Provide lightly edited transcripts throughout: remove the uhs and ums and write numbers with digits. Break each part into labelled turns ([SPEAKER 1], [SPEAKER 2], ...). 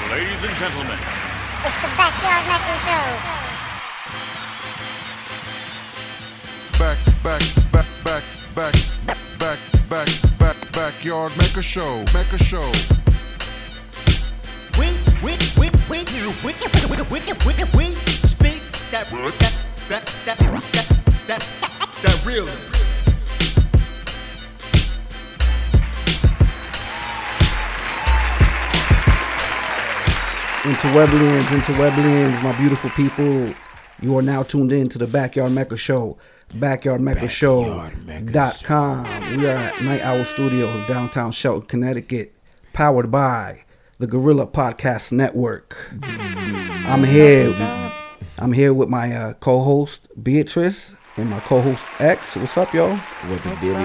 [SPEAKER 1] Ladies and gentlemen,
[SPEAKER 2] it's the Backyard Maker Show.
[SPEAKER 3] Backyard Maker Show.
[SPEAKER 4] We speak that realness.
[SPEAKER 5] Interweblians, my beautiful people. You are now tuned in to the Backyard Mecca Show. BackyardMeccaShow.com. We are at Night Owl Studios, downtown Shelton, Connecticut, powered by the Gorilla Podcast Network. I'm here with my co-host Beatrice and my co-host X. What's up, yo?
[SPEAKER 6] What the Billy.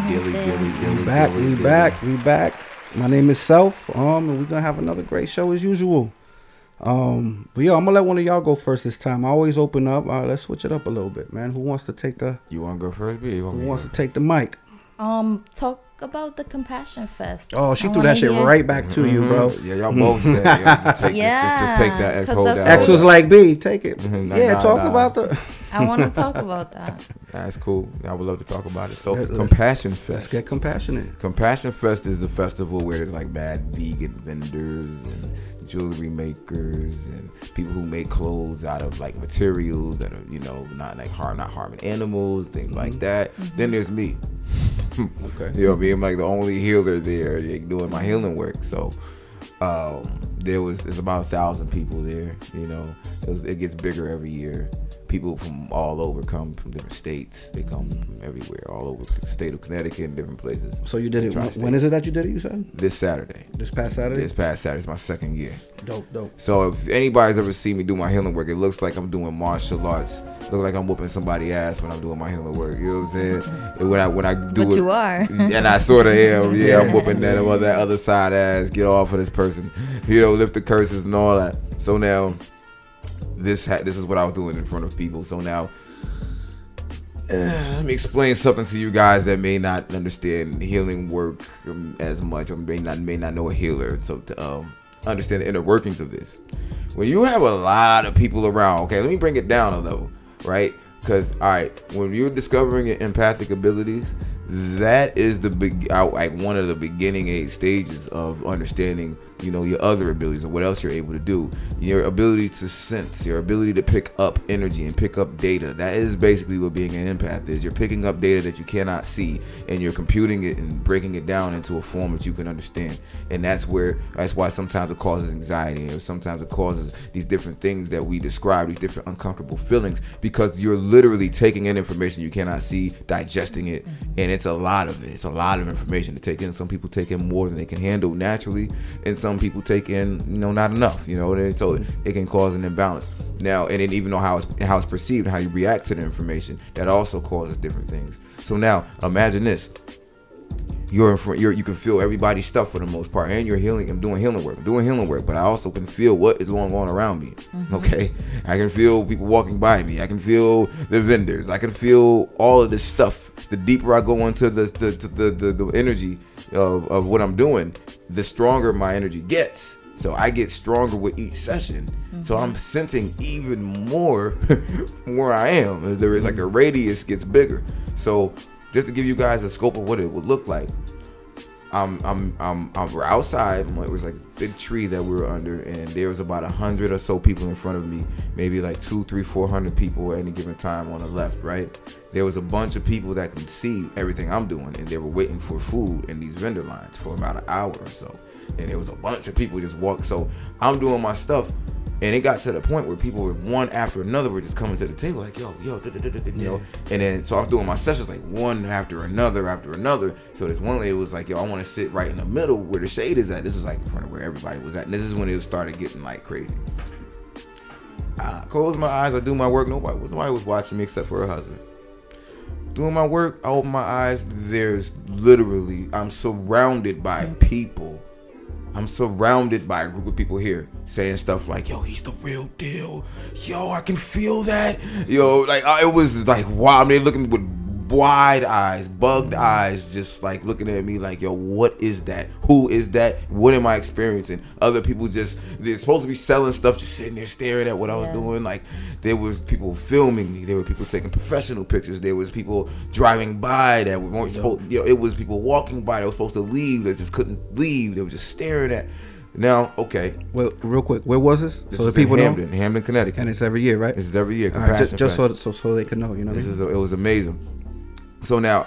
[SPEAKER 5] We back. My name is Self, and we're gonna have another great show as usual. But yo, I'm gonna let one of y'all go first this time. I always open up. Let's switch it up a little bit, man. Who wants to take the?
[SPEAKER 6] You want to go first, B?
[SPEAKER 5] Who wants to take the mic?
[SPEAKER 7] Talk about the Compassion Fest.
[SPEAKER 5] Oh, she threw that shit right back to you, bro.
[SPEAKER 6] Yeah, y'all both said, just take that. X, hold that.
[SPEAKER 5] X was like, B, take it. Talk about the.
[SPEAKER 7] I want to talk about that.
[SPEAKER 6] That's cool. I would love to talk about it. So, Compassion Fest.
[SPEAKER 5] Let's get compassionate.
[SPEAKER 6] Compassion Fest is a festival where there's like bad vegan vendors and jewelry makers and people who make clothes out of like materials that are, not harming animals, things like that. Then there's me.
[SPEAKER 5] Okay.
[SPEAKER 6] I'm like the only healer there doing my healing work. So there's about 1,000 people there. It gets bigger every year. People from all over come from different states. They come from everywhere, all over the state of Connecticut and different places.
[SPEAKER 5] So you did it. When is it that you did it? You said
[SPEAKER 6] this Saturday.
[SPEAKER 5] This past Saturday.
[SPEAKER 6] It's my second year.
[SPEAKER 5] Dope.
[SPEAKER 6] So if anybody's ever seen me do my healing work, it looks like I'm doing martial arts. It looks like I'm whooping somebody's ass when I'm doing my healing work. You know what I'm saying? And when I do
[SPEAKER 7] but
[SPEAKER 6] it,
[SPEAKER 7] you are.
[SPEAKER 6] And I sort of am. Yeah, I'm whooping that other side ass. Get off of this person. Lift the curses and all that. So now. This is what I was doing in front of people. So now, let me explain something to you guys that may not understand healing work as much, or may not know a healer. So to understand the inner workings of this, when you have a lot of people around, okay, let me bring it down a level, right? Because when you're discovering your empathic abilities, that is one of the beginning age stages of understanding, your other abilities or what else you're able to do. Your ability to sense, your ability to pick up energy and pick up data. That is basically what being an empath is. You're picking up data that you cannot see and you're computing it and breaking it down into a form that you can understand. And that's why sometimes it causes anxiety, or sometimes it causes these different things that we describe, these different uncomfortable feelings, because you're literally taking in information you cannot see, digesting it, and it's a lot of it. It's a lot of information to take in. Some people take in more than they can handle naturally, and some people take in, not enough, so it can cause an imbalance. Now, and then even know how it's perceived, how you react to the information, that also causes different things. So now, imagine this. You can feel everybody's stuff for the most part, and you're healing. I'm doing healing work, but I also can feel what is going on around me. Okay, I can feel people walking by me. I can feel the vendors. I can feel all of this stuff. The deeper I go into the energy of what I'm doing, the stronger my energy gets. So I get stronger with each session. So I'm sensing even more where I am. There is like the radius gets bigger. So just to give you guys a scope of what it would look like, we're outside. It was like a big tree that we were under, and there was about 100 or so people in front of me, maybe like 200, 300, 400 people at any given time on the left, right? There was a bunch of people that could see everything I'm doing, and they were waiting for food in these vendor lines for about an hour or so. And there was a bunch of people just walking. So I'm doing my stuff, and it got to the point where people were one after another were just coming to the table like, yo, and then so I was doing my sessions like one after another. So this one lady was like, yo, I want to sit right in the middle where the shade is at. This is like in front of where everybody was at, and this is when it started getting like crazy. I closed my eyes, I do my work. Nobody was watching me except for her husband. Doing my work, I open my eyes. I'm surrounded by people. I'm surrounded by a group of people here saying stuff like, yo, he's the real deal. Yo, I can feel that. Yo, like, it was like, wow. I mean, they looking with wide eyes, bugged eyes, just like looking at me like, yo, what is that? Who is that? What am I experiencing? Other people they're supposed to be selling stuff, just sitting there staring at what I was doing. Like, there was people filming me. There were people taking professional pictures. There was people driving by that weren't supposed, it was people walking by that were supposed to leave that just couldn't leave. They were just staring at. Now, okay.
[SPEAKER 5] Well, real quick, where was this?
[SPEAKER 6] This
[SPEAKER 5] So the
[SPEAKER 6] was in
[SPEAKER 5] people know.
[SPEAKER 6] Hamden, Connecticut.
[SPEAKER 5] And it's every year, right?
[SPEAKER 6] This is every year.
[SPEAKER 5] All right,
[SPEAKER 6] Compassion
[SPEAKER 5] just
[SPEAKER 6] Fest.
[SPEAKER 5] so they can know, you know what I mean?
[SPEAKER 6] It was amazing. So now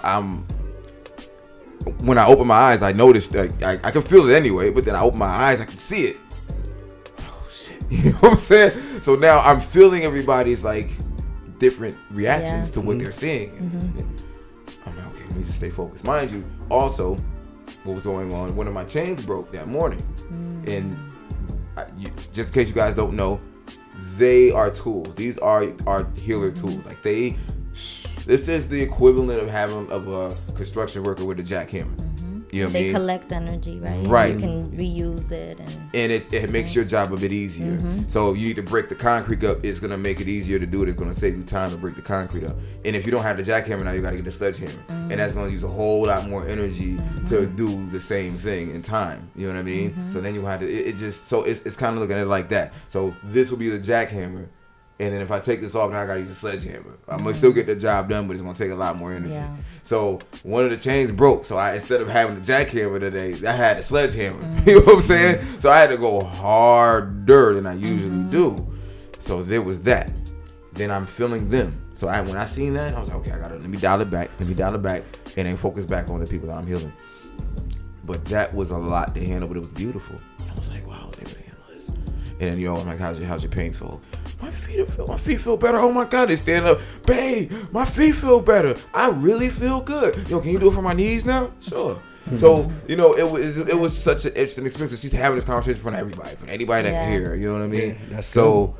[SPEAKER 6] when I open my eyes, I noticed that I can feel it anyway, but then I open my eyes, I can see it. Oh shit. You know what I'm saying? So now I'm feeling everybody's like different reactions to what they're seeing. I'm like, okay, let me just stay focused. Mind you, also, what was going on, one of my chains broke that morning. And just in case you guys don't know, they are tools. These are healer tools. Like this is the equivalent of a construction worker with a jackhammer. You know what I
[SPEAKER 7] They
[SPEAKER 6] mean?
[SPEAKER 7] collect energy, right?
[SPEAKER 6] Right.
[SPEAKER 7] You can reuse it.
[SPEAKER 6] And it makes your job a bit easier. So you need to break the concrete up. It's going to make it easier to do it. It's going to save you time to break the concrete up. And if you don't have the jackhammer now, you got to get the sledgehammer. And that's going to use a whole lot more energy to do the same thing in time. You know what I mean? So then you have to, it's kind of looking at it like that. So this will be the jackhammer. And then if I take this off, now I gotta use a sledgehammer. I'm gonna still get the job done, but it's gonna take a lot more energy.
[SPEAKER 7] Yeah.
[SPEAKER 6] So one of the chains broke. So instead of having the jackhammer today, I had a sledgehammer. You know what I'm saying? So I had to go harder than I usually do. So there was that. Then I'm feeling them. So when I seen that, I was like, okay, let me dial it back, and then focus back on the people that I'm healing. But that was a lot to handle, but it was beautiful. I was like, wow, I was able to handle this. And then I'm like, how's your pain feel? My feet feel better. Oh my God, they stand up. Babe, my feet feel better. I really feel good. Yo, can you do it for my knees now? Sure. So, it was such an interesting experience. She's having this conversation in front of everybody, for anybody that can hear her, you know what I mean?
[SPEAKER 5] Yeah, that's
[SPEAKER 6] so,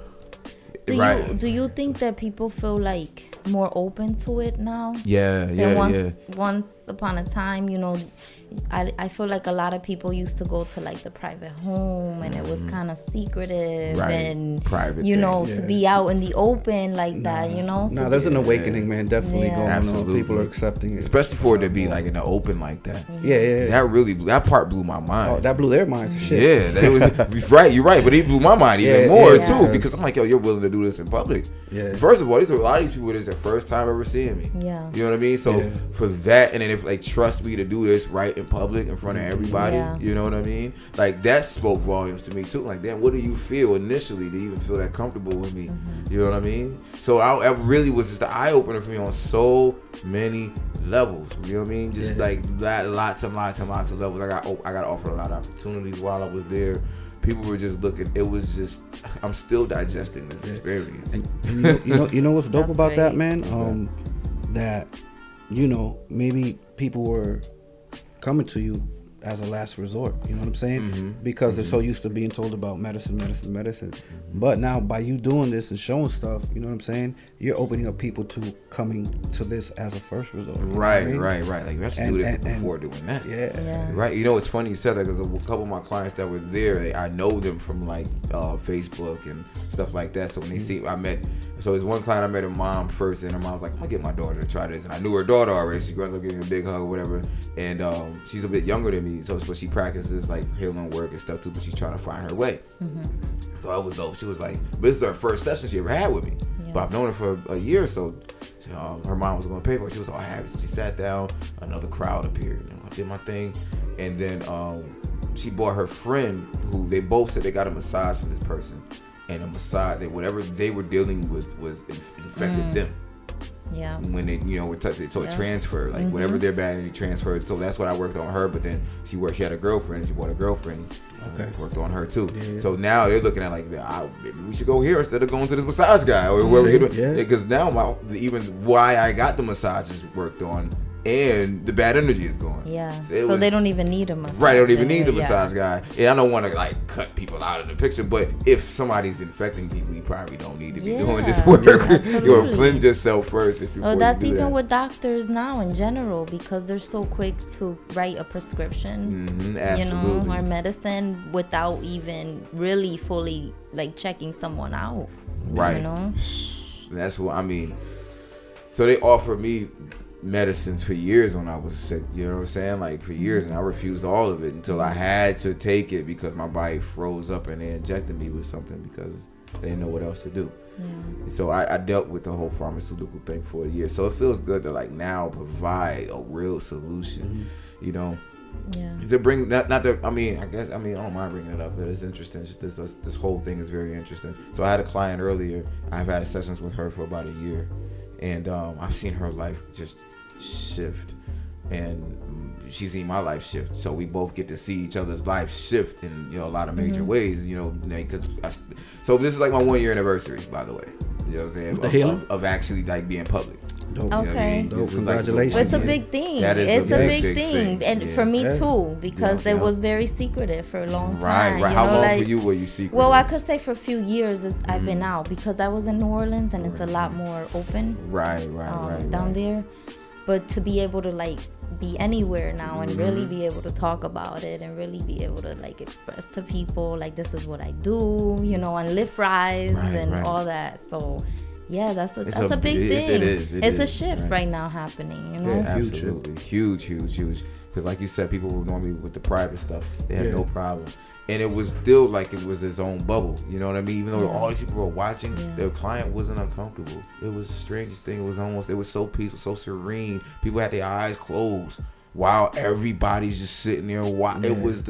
[SPEAKER 7] Do you think that people feel like more open to it now?
[SPEAKER 6] Yeah.
[SPEAKER 7] Once upon a time, I feel like a lot of people used to go to like the private home and it was kind of secretive and
[SPEAKER 6] private
[SPEAKER 7] to be out in the open like that,
[SPEAKER 5] No, there's an awakening, man, definitely going
[SPEAKER 6] Absolutely.
[SPEAKER 5] on. People are accepting it.
[SPEAKER 6] Especially for it to be like in the open like that.
[SPEAKER 5] Yeah.
[SPEAKER 6] That part blew my mind.
[SPEAKER 5] Oh, that blew their minds. Shit.
[SPEAKER 6] Yeah, that was right. You're right, but it blew my mind even more
[SPEAKER 5] yeah.
[SPEAKER 6] too, because I'm like, yo, you're willing to do this in public.
[SPEAKER 5] Yeah.
[SPEAKER 6] First of all, a lot of these people, this is their first time ever seeing me.
[SPEAKER 7] Yeah.
[SPEAKER 6] You know what I mean? So for that, and then if like trust me to do this right in public in front of everybody, you know what I mean? Like that spoke volumes to me too. Like, damn, what do you feel initially to even feel that comfortable with me? You know what I mean? So I really was just an eye opener for me on so many levels. You know what I mean? Just like lots and lots of levels. I got offered a lot of opportunities while I was there. People were just looking. It was just. I'm still digesting this experience.
[SPEAKER 5] And you know what's dope
[SPEAKER 7] That's
[SPEAKER 5] about that,
[SPEAKER 7] great.
[SPEAKER 5] man? That maybe people were coming to you as a last resort. You know what I'm saying? Because they're so used to being told about medicine. But now by you doing this and showing stuff, you know what I'm saying? You're opening up people to coming to this as a first resort. You know what I mean?
[SPEAKER 6] Right. Like you have to do this before doing that.
[SPEAKER 5] Yeah.
[SPEAKER 6] Right. It's funny you said that because a couple of my clients that were there, I know them from like Facebook and stuff like that. So when they see, so there's one client I met her mom first, and her mom was like, I'm gonna get my daughter to try this, and I knew her daughter already. She grows up giving me a big hug or whatever, and she's a bit younger than me, but she practices like healing work and stuff too, but she's trying to find her way. So that was dope. She was like, but this is her first session she ever had with me. But I've known her for a year or so. Her mom was going to pay for it. She was all happy. So she sat down. Another crowd appeared. I did my thing. And then she brought her friend, who they both said they got a massage from this person. And a massage, whatever they were dealing with was infected them.
[SPEAKER 7] Yeah.
[SPEAKER 6] When they, were touching it. So it transferred. Like whatever their bad energy transferred. So that's what I worked on her. But then she had a girlfriend. And she brought a girlfriend. Okay. Worked on her too. Yeah. So now they're looking at like, maybe we should go here instead of going to this massage guy or wherever we're doing. Because now even why I got the massages worked on and the bad energy is gone.
[SPEAKER 7] Yeah. So they don't even need a massage.
[SPEAKER 6] Right, they don't even need the massage guy. And I don't want to like cut people out of the picture, but if somebody's infecting people, you probably don't need to be doing this work. You cleanse yourself first if you're
[SPEAKER 7] that's even with doctors now in general, because they're so quick to write a prescription, or medicine without even really fully like checking someone out.
[SPEAKER 6] Right. That's what I mean. So they offer me medicines for years when I was sick. You know what I'm saying? Like for years, and I refused all of it until I had to take it because my body froze up and they injected me with something because they didn't know what else to do. Yeah. So I dealt with the whole pharmaceutical thing for a year. So it feels good to like now provide a real solution. You know. Yeah. To bring not that I mean I don't mind bringing it up, but it's interesting. Just this whole thing is very interesting. So I had a client earlier. I've had sessions with her for about a year, and I've seen her life just shift, and she's seen my life shift. So we both get to see each other's life shift in a lot of major ways. Because so this is like my 1 year anniversary, by the way. You know what I'm saying? Of actually like being public.
[SPEAKER 5] Dope.
[SPEAKER 7] Okay.
[SPEAKER 5] Dope. Congratulations.
[SPEAKER 7] It's a big thing. It's a big thing. And for me too, because it was very secretive for a long time.
[SPEAKER 6] Right. How long for you were you secretive?
[SPEAKER 7] Well, I could say for a few years I've been out because I was in New Orleans and it's a lot more open.
[SPEAKER 6] Right.
[SPEAKER 7] Down there. But to be able to like be anywhere now and really be able to talk about it and really be able to like express to people like this is what I do, and lift rides and all that. So yeah, that's a big thing. It is. It's a shift right now happening,
[SPEAKER 6] Yeah, absolutely. Huge. Because like you said, people were normally with the private stuff. They had no problem. And it was still like it was his own bubble. You know what I mean? Even though all these people were watching, their client wasn't uncomfortable. It was the strangest thing. It was so peaceful, so serene. People had their eyes closed while everybody's just sitting there. It was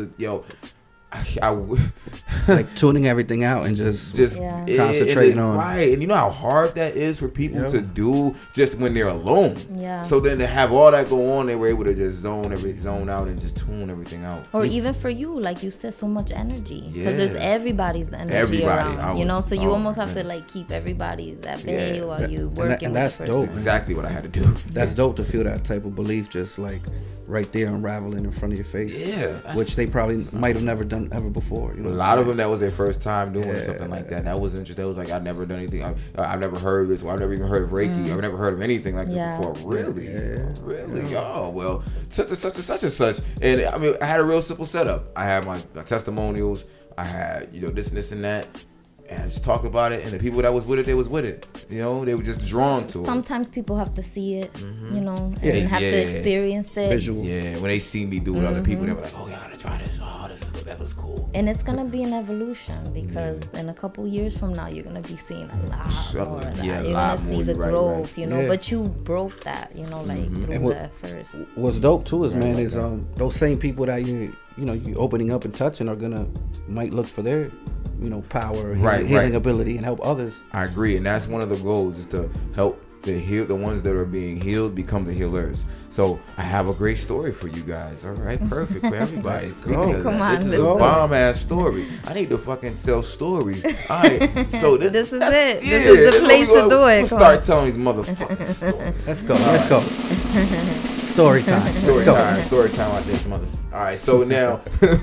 [SPEAKER 6] I
[SPEAKER 5] like tuning everything out and just concentrating on
[SPEAKER 6] right. And you know how hard that is for people to do just when they're alone.
[SPEAKER 7] Yeah.
[SPEAKER 6] So then to have all that go on, they were able to just zone out and just tune everything out.
[SPEAKER 7] Or even for you, like you said, so much energy because there's everybody's energy around. So you almost have to like keep everybody's at bay while you working.
[SPEAKER 5] And that's
[SPEAKER 6] with
[SPEAKER 5] dope.
[SPEAKER 6] That's exactly what I had to do.
[SPEAKER 5] That's dope to feel that type of belief, just like right there unraveling in front of your face.
[SPEAKER 6] Yeah.
[SPEAKER 5] Which they probably might have never done ever before.
[SPEAKER 6] A lot of them, that was their first time doing something like that. That was interesting. That was like, I've never done anything. I've never heard of this. I've never even heard of Reiki. I've never heard of anything like this before. Really? Yeah. Really? Oh, well, such and such. And I mean, I had a real simple setup. I had my testimonials. I had, this and that. And I just talked about it, and the people that was with it, they was with it. They were just drawn to it.
[SPEAKER 7] Sometimes people have to see it, and have to experience it.
[SPEAKER 5] Visual.
[SPEAKER 6] Yeah, when they see me do with other people, they were like, "Oh, yeah, I gotta try this. Oh, that looks cool."
[SPEAKER 7] And it's gonna be an evolution because in a couple years from now, you're gonna be seeing a lot more of that. You're gonna see the growth, But you broke that, through that first.
[SPEAKER 5] What's dope too is, those same people that you opening up and touching might look for their power, healing ability, and help others.
[SPEAKER 6] I agree, and that's one of the goals is to help the ones that are being healed become the healers. So I have a great story for you guys. All right, perfect for everybody.
[SPEAKER 7] Come on,
[SPEAKER 6] this is a bomb ass story. I need to fucking tell stories. All right, so
[SPEAKER 7] this is it. This is the place to do it.
[SPEAKER 6] We'll start telling these motherfucking stories.
[SPEAKER 5] Let's go. Story time.
[SPEAKER 6] Story time out this mother. All right, so now.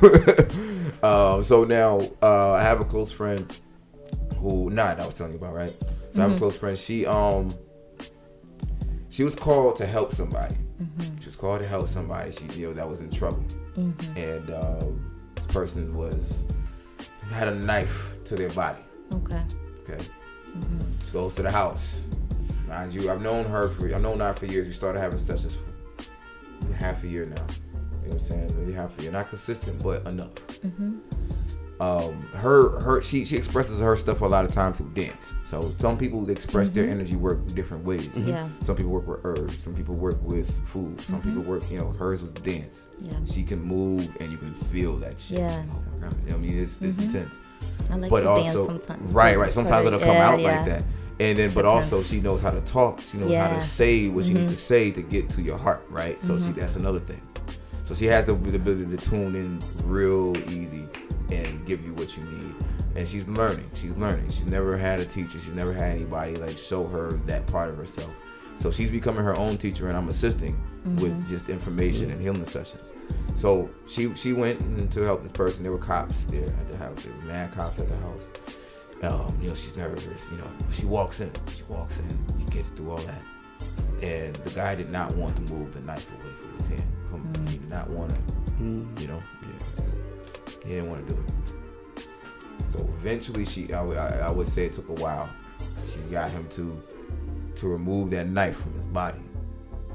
[SPEAKER 6] I have a close friend who I was telling you about, right? So I have a close friend. She was called to help somebody. She was called to help somebody. She that was in trouble, and this person had a knife to their body. Okay. She goes to the house. Mind you, I've known her for years. We started having sessions for half a year now. You know what I'm saying? Maybe half a year. Not consistent, but enough. She expresses her stuff a lot of times through dance. So some people express their energy work different ways.
[SPEAKER 7] Yeah.
[SPEAKER 6] Some people work with herbs. Some people work with food. Some people work, hers was dance.
[SPEAKER 7] Yeah.
[SPEAKER 6] She can move and you can feel that shit.
[SPEAKER 7] Yeah.
[SPEAKER 6] Oh my God. I mean, it's intense.
[SPEAKER 7] I like
[SPEAKER 6] but
[SPEAKER 7] to
[SPEAKER 6] also,
[SPEAKER 7] dance sometimes.
[SPEAKER 6] Right. Sometimes it'll come out like that. And then, but also she knows how to talk. She knows how to say what she needs to say to get to your heart, right? So that's another thing. So she has the ability to tune in real easy and give you what you need. And she's learning. She's never had a teacher. She's never had anybody like show her that part of herself. So she's becoming her own teacher, and I'm assisting with just information and healing sessions. So she went in to help this person. There were cops there at the house. There were mad cops at the house. She's nervous. She walks in. She gets through all that. And the guy did not want to move the knife away from his hand. He did not want to, he didn't want to do it. So eventually I would say it took a while. She got him to remove that knife from his body.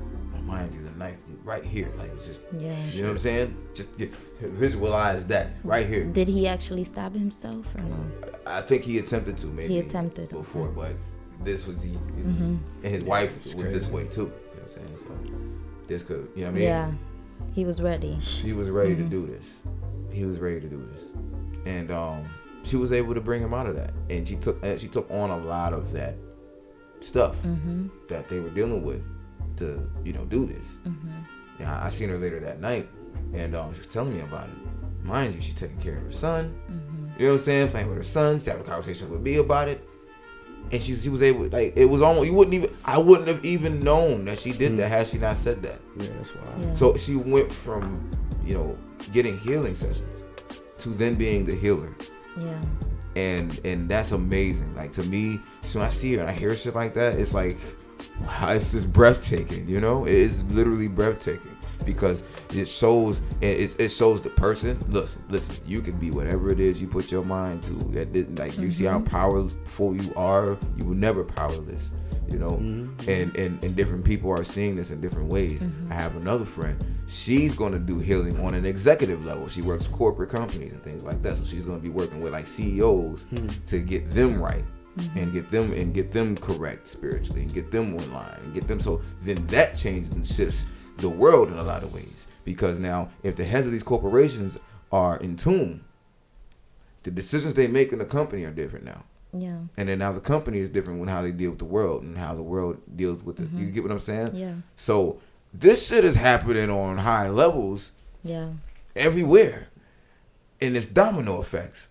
[SPEAKER 6] mind you, the knife right here, like it's just,
[SPEAKER 7] Yeah.
[SPEAKER 6] you know what I'm saying? Just visualize that right here.
[SPEAKER 7] Did he actually stab himself or no?
[SPEAKER 6] I think he attempted to maybe.
[SPEAKER 7] He attempted,
[SPEAKER 6] before,
[SPEAKER 7] okay.
[SPEAKER 6] but this was and his wife was this way too. You know what I'm saying? So this could, you know what I mean?
[SPEAKER 7] Yeah. He was ready.
[SPEAKER 6] He was ready to do this. He was ready to do this, and she was able to bring him out of that, and she took on a lot of that stuff that they were dealing with to, you know, do this. And I seen her later that night, and she was telling me about it. Mind you, she's taking care of her son. You know what I'm saying? Playing with her son. She's having a conversation with me about it, and she was able, like, it was almost, I wouldn't have even known that she did that had she not said that.
[SPEAKER 5] Yeah, that's wild.
[SPEAKER 7] Yeah.
[SPEAKER 6] So she went from, you know, getting healing sessions to then being the healer.
[SPEAKER 7] Yeah.
[SPEAKER 6] And that's amazing. Like, to me, so when I see her and I hear shit like that, it's like, wow, it's just breathtaking, you know? It is literally breathtaking because it shows the person. Listen, you can be whatever it is you put your mind to. That didn't, like, you see how powerful you are. You were never powerless, you know? And different people are seeing this in different ways. I have another friend. She's going to do healing on an executive level. She works with corporate companies and things like that. So she's going to be working with, like, CEOs to get them right. And get them correct spiritually, and get them in line, and get them, so then that changes and shifts the world in a lot of ways. Because now, if the heads of these corporations are in tune, the decisions they make in the company are different now.
[SPEAKER 7] Yeah.
[SPEAKER 6] And then now the company is different with how they deal with the world and how the world deals with this. You get what I'm saying?
[SPEAKER 7] Yeah.
[SPEAKER 6] So this shit is happening on high levels
[SPEAKER 7] Yeah.
[SPEAKER 6] everywhere, and it's domino effects.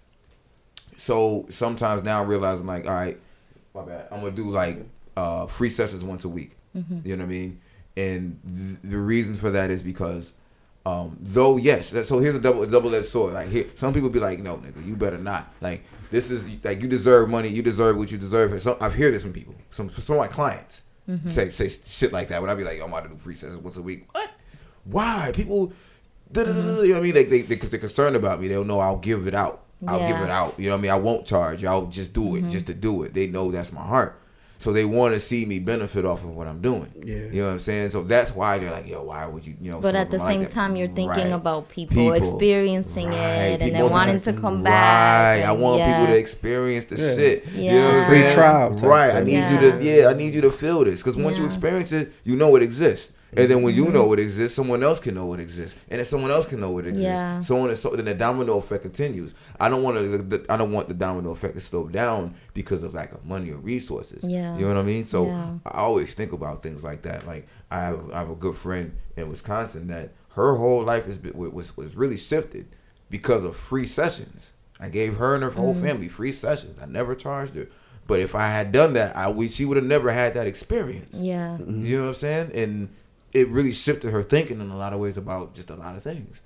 [SPEAKER 6] So sometimes now I'm realizing, like, all right, my bad, I'm gonna do like free sessions once a week. You know what I mean? And the reason for that is because though, yes, so here's a double-edged sword. Like, here, some people be like, no, nigga, you better not. Like, this is, like, you deserve money, you deserve what you deserve. So I've heard this from people, some of my clients say shit like that. When I be like, yo, I'm about to do free sessions once a week. What? Why? People, you know what I mean? Because they're concerned about me. They'll know I'll give it out. I'll give it out. You know what I mean? I won't charge. I'll just do it just to do it. They know that's my heart. So they want to see me benefit off of what I'm doing. Yeah. You know what I'm saying? So that's why they're like, yo, why would you, you know.
[SPEAKER 7] But at the same
[SPEAKER 6] like
[SPEAKER 7] time, you're thinking
[SPEAKER 6] right.
[SPEAKER 7] about people experiencing it and
[SPEAKER 6] people
[SPEAKER 7] then wanting to come back.
[SPEAKER 6] Right. I want people to experience the shit.
[SPEAKER 7] Yeah.
[SPEAKER 6] You know what I'm
[SPEAKER 5] Free
[SPEAKER 6] saying?
[SPEAKER 5] trial.
[SPEAKER 6] Right. I need you to, I need you to feel this. Because once you experience it, you know it exists. And then when you know it exists, someone else can know it exists, and then someone else can know it exists. So on and so, then the domino effect continues. I don't want the domino effect to slow down because of lack of money or resources.
[SPEAKER 7] Yeah.
[SPEAKER 6] You know what I mean? So I always think about things like that. Like, I have a good friend in Wisconsin that her whole life was really shifted because of free sessions. I gave her and her whole family free sessions. I never charged her. But if I had done that, she would have never had that experience. Yeah. You know what I'm saying? And it really shifted her thinking in a lot of ways about just a lot of things.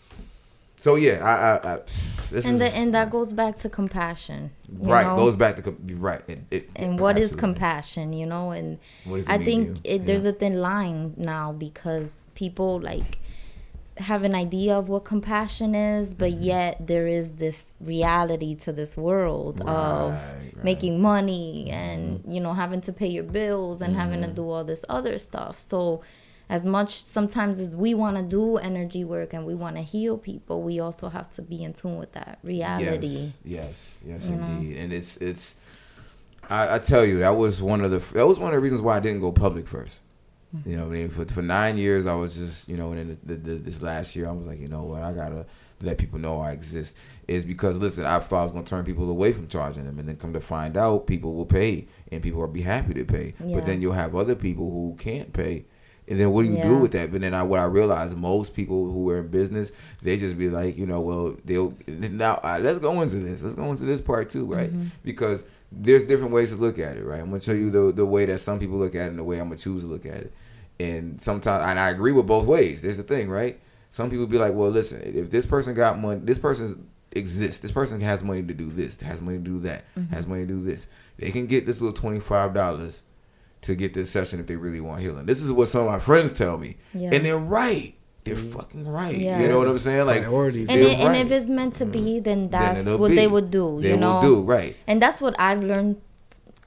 [SPEAKER 6] So yeah,
[SPEAKER 7] and that goes back to compassion.
[SPEAKER 6] Right,
[SPEAKER 7] know?
[SPEAKER 6] Goes back to right.
[SPEAKER 7] And what is compassion? You know, and I think there's a thin line now because people like have an idea of what compassion is, but yet there is this reality to this world of making money and you know having to pay your bills and having to do all this other stuff. So as much sometimes as we want to do energy work and we want to heal people, we also have to be in tune with that reality.
[SPEAKER 6] Yes, indeed. And it's I tell you, that was one of the reasons why I didn't go public first. You know what I mean? For 9 years, I was just, you know, and then this last year, I was like, you know what, I gotta let people know I exist. Is because, listen, I thought I was gonna turn people away from charging them, and then come to find out, people will pay, and people will be happy to pay. But then you'll have other people who can't pay. And then what do you do with that? But then what I realized, most people who are in business, they just be like, you know, well, let's go into this. Let's go into this part too, right? Because there's different ways to look at it, right? I'm going to show you the way that some people look at it and the way I'm going to choose to look at it. And sometimes, and I agree with both ways. There's the thing, right? Some people be like, well, listen, if this person got money, this person exists. This person has money to do this, has money to do that, has money to do this. They can get this little $25 to get this session if they really want healing. This is what some of my friends tell me. And they're right. They're fucking right. You know what I'm saying? Like,
[SPEAKER 7] and if it's meant to be, then that's what they would do.
[SPEAKER 6] They will do, right.
[SPEAKER 7] And that's what I've learned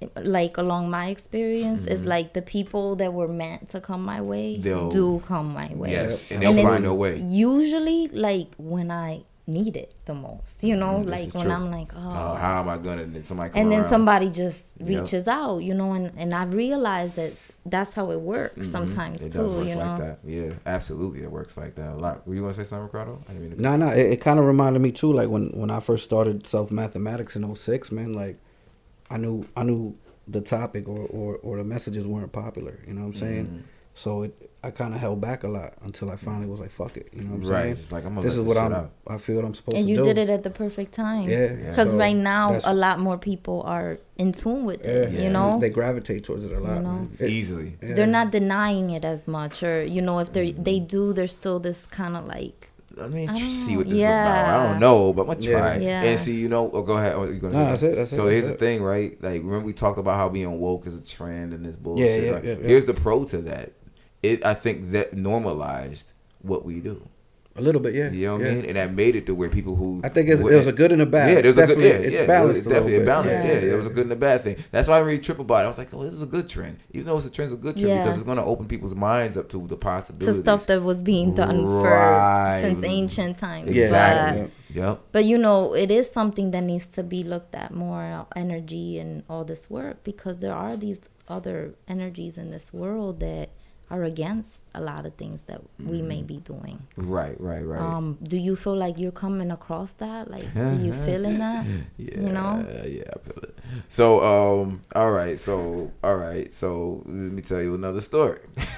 [SPEAKER 7] like along my experience is like the people that were meant to come my way do come my way.
[SPEAKER 6] Yes, and they'll find their way.
[SPEAKER 7] Usually, like when I need it the most, you know, like
[SPEAKER 6] is
[SPEAKER 7] when
[SPEAKER 6] true.
[SPEAKER 7] I'm like, oh,
[SPEAKER 6] how am I gonna? And then somebody come
[SPEAKER 7] and then
[SPEAKER 6] around.
[SPEAKER 7] somebody just reaches out, you know, and I realized that that's how it works sometimes
[SPEAKER 6] It
[SPEAKER 7] too,
[SPEAKER 6] does work
[SPEAKER 7] you know.
[SPEAKER 6] like that. Yeah, absolutely, it works like that a lot. Were you gonna say something, Ricardo? I didn't mean to.
[SPEAKER 5] No, it kind of reminded me too. Like when I first started self mathematics in 06, man. Like I knew the topic or the messages weren't popular. You know what I'm saying? So I kind of held back a lot until I finally was like, "Fuck it," you know what I'm saying?
[SPEAKER 6] It's like, I'm gonna
[SPEAKER 5] this is
[SPEAKER 6] let
[SPEAKER 5] what
[SPEAKER 6] this shit out.
[SPEAKER 5] I feel I'm supposed
[SPEAKER 7] And
[SPEAKER 5] to
[SPEAKER 7] you
[SPEAKER 5] do.
[SPEAKER 7] did it at the perfect time.
[SPEAKER 5] Yeah.
[SPEAKER 7] Because
[SPEAKER 5] So
[SPEAKER 7] right now,
[SPEAKER 5] that's-
[SPEAKER 7] a lot more people are in tune with it, you know?
[SPEAKER 5] they gravitate towards it a lot.
[SPEAKER 7] You know?
[SPEAKER 5] Man.
[SPEAKER 6] Easily.
[SPEAKER 7] They're not denying it as much. Or, you know, if they do, there's still this kind of like,
[SPEAKER 6] Let me
[SPEAKER 7] I don't
[SPEAKER 6] see
[SPEAKER 7] know.
[SPEAKER 6] what this is about. I don't know, but I'm gonna try.
[SPEAKER 7] Yeah.
[SPEAKER 6] And see, you know, go ahead. Oh, you gonna
[SPEAKER 5] No,
[SPEAKER 6] say
[SPEAKER 5] that's it.
[SPEAKER 6] So here's the
[SPEAKER 5] it.
[SPEAKER 6] thing, right? Like, remember we talked about how being woke is a trend and this bullshit.
[SPEAKER 5] Yeah,
[SPEAKER 6] right?
[SPEAKER 5] yeah.
[SPEAKER 6] Here's the pro to that. I think that normalized what we do.
[SPEAKER 5] A little bit, yeah.
[SPEAKER 6] You know what
[SPEAKER 5] yeah.
[SPEAKER 6] I mean? And that made it to where people who
[SPEAKER 5] I think it was a good and a bad.
[SPEAKER 6] Yeah, there's a good.
[SPEAKER 5] Definitely,
[SPEAKER 6] Yeah,
[SPEAKER 5] it's balanced.
[SPEAKER 6] It was definitely
[SPEAKER 5] a little bit.
[SPEAKER 6] balanced. Yeah,
[SPEAKER 5] yeah.
[SPEAKER 6] it was a good and a bad thing. That's why I really triple about it. I was like, oh, this is a good trend. Even though it's a trend, it's a good trend
[SPEAKER 7] Yeah.
[SPEAKER 6] because it's gonna open people's minds up to the
[SPEAKER 7] to
[SPEAKER 6] possibilities.
[SPEAKER 7] stuff that was being done
[SPEAKER 6] Right.
[SPEAKER 7] since ancient times.
[SPEAKER 6] Exactly.
[SPEAKER 7] But,
[SPEAKER 6] Yep.
[SPEAKER 7] but, you know, it is something that needs to be looked at more, energy and all this work, because there are these other energies in this world that are against a lot of things that we may be doing.
[SPEAKER 6] Right.
[SPEAKER 7] Do you feel like you're coming across that? Like, do you feel in that?
[SPEAKER 6] Yeah,
[SPEAKER 7] You know?
[SPEAKER 6] Yeah, I feel it. So, all right. So, let me tell you another story.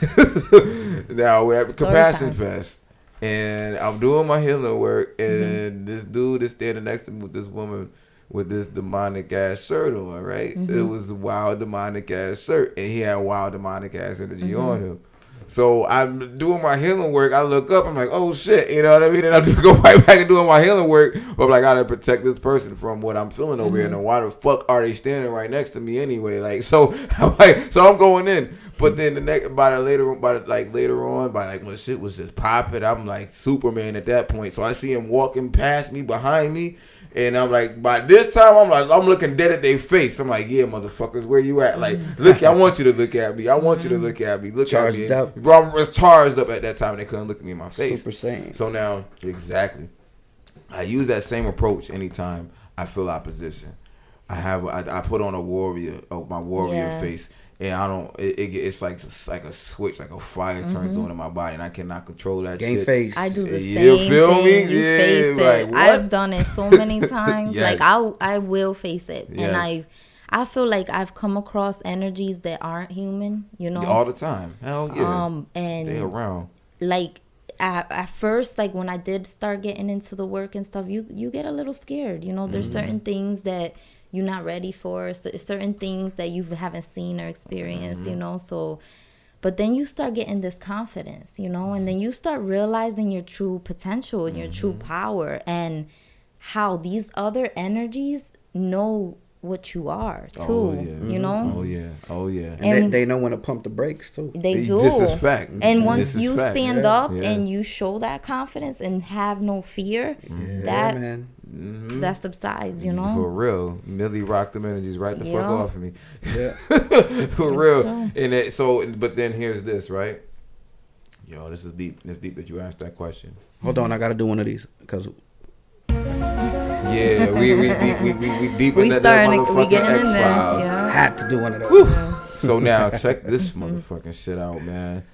[SPEAKER 6] Now we're at
[SPEAKER 7] Story
[SPEAKER 6] Compassion
[SPEAKER 7] time.
[SPEAKER 6] Fest, and I'm doing my healing work, and this dude is standing next to me with this woman with this demonic ass shirt on, right? It was a wild demonic ass shirt, and he had wild demonic ass energy on him. So I'm doing my healing work. I look up. I'm like, oh shit, you know what I mean? And I just go right back and doing my healing work. But I'm like, I gotta protect this person from what I'm feeling over here. And why the fuck are they standing right next to me anyway? Like, so I'm going in. But then later on, when shit was just popping, I'm like Superman at that point. So I see him walking past me, behind me. And I'm like, by this time, I'm looking dead at their face. I'm like, yeah, motherfuckers, where you at? Like, look, I want you to look at me. I want you to look at me. Look
[SPEAKER 5] Charged
[SPEAKER 6] at me.
[SPEAKER 5] up.
[SPEAKER 6] Bro, I was charged up at that time. And they couldn't look at me in my face.
[SPEAKER 5] Super Saiyan.
[SPEAKER 6] So now, exactly. I use that same approach anytime I feel opposition. I put on my warrior
[SPEAKER 7] Yeah.
[SPEAKER 6] face. And I don't. It's like a switch, like a fire turns on in my body, and I cannot control that
[SPEAKER 5] Game
[SPEAKER 6] shit.
[SPEAKER 5] face.
[SPEAKER 7] I do the
[SPEAKER 6] You
[SPEAKER 7] same
[SPEAKER 6] feel
[SPEAKER 7] thing.
[SPEAKER 6] me?
[SPEAKER 7] You
[SPEAKER 6] Yeah,
[SPEAKER 7] face
[SPEAKER 6] like,
[SPEAKER 7] it.
[SPEAKER 6] what?
[SPEAKER 7] I've done it so many times.
[SPEAKER 6] Yes.
[SPEAKER 7] Like I will face it,
[SPEAKER 6] Yes.
[SPEAKER 7] and I feel like I've come across energies that aren't human. You know,
[SPEAKER 6] all the time. Hell yeah.
[SPEAKER 7] and
[SPEAKER 6] They around.
[SPEAKER 7] like at first, like when I did start getting into the work and stuff, you get a little scared. You know, there's certain things that you're not ready for, certain things that you haven't seen or experienced, you know. So, but then you start getting this confidence, you know, and then you start realizing your true potential and your true power, and how these other energies know what you are too,
[SPEAKER 6] Oh, yeah.
[SPEAKER 7] you know.
[SPEAKER 6] Oh yeah.
[SPEAKER 5] And
[SPEAKER 7] And-
[SPEAKER 5] they know when to pump the brakes too.
[SPEAKER 7] They do.
[SPEAKER 6] This is fact.
[SPEAKER 7] And
[SPEAKER 6] This
[SPEAKER 7] once
[SPEAKER 6] is
[SPEAKER 7] you
[SPEAKER 6] fact.
[SPEAKER 7] stand
[SPEAKER 5] Yeah.
[SPEAKER 7] up
[SPEAKER 6] Yeah.
[SPEAKER 7] and you show that confidence and have no fear,
[SPEAKER 5] Yeah,
[SPEAKER 7] that
[SPEAKER 5] man.
[SPEAKER 7] that subsides, you
[SPEAKER 6] For
[SPEAKER 7] know.
[SPEAKER 6] real, Millie rocked them energies right the fuck
[SPEAKER 7] Yeah.
[SPEAKER 6] off of me.
[SPEAKER 5] Yeah.
[SPEAKER 6] For real.
[SPEAKER 7] true.
[SPEAKER 6] And but then here's this, right? Yo, this is deep. It's deep that you asked that question.
[SPEAKER 5] Hold on, I gotta do one of these because
[SPEAKER 6] Yeah, we deep
[SPEAKER 7] We
[SPEAKER 6] in that
[SPEAKER 7] starting, we
[SPEAKER 6] motherfucking
[SPEAKER 7] getting in there.
[SPEAKER 6] X-Files.
[SPEAKER 5] I
[SPEAKER 7] Yeah.
[SPEAKER 5] had to do one of those.
[SPEAKER 6] So now check this motherfucking shit out, man.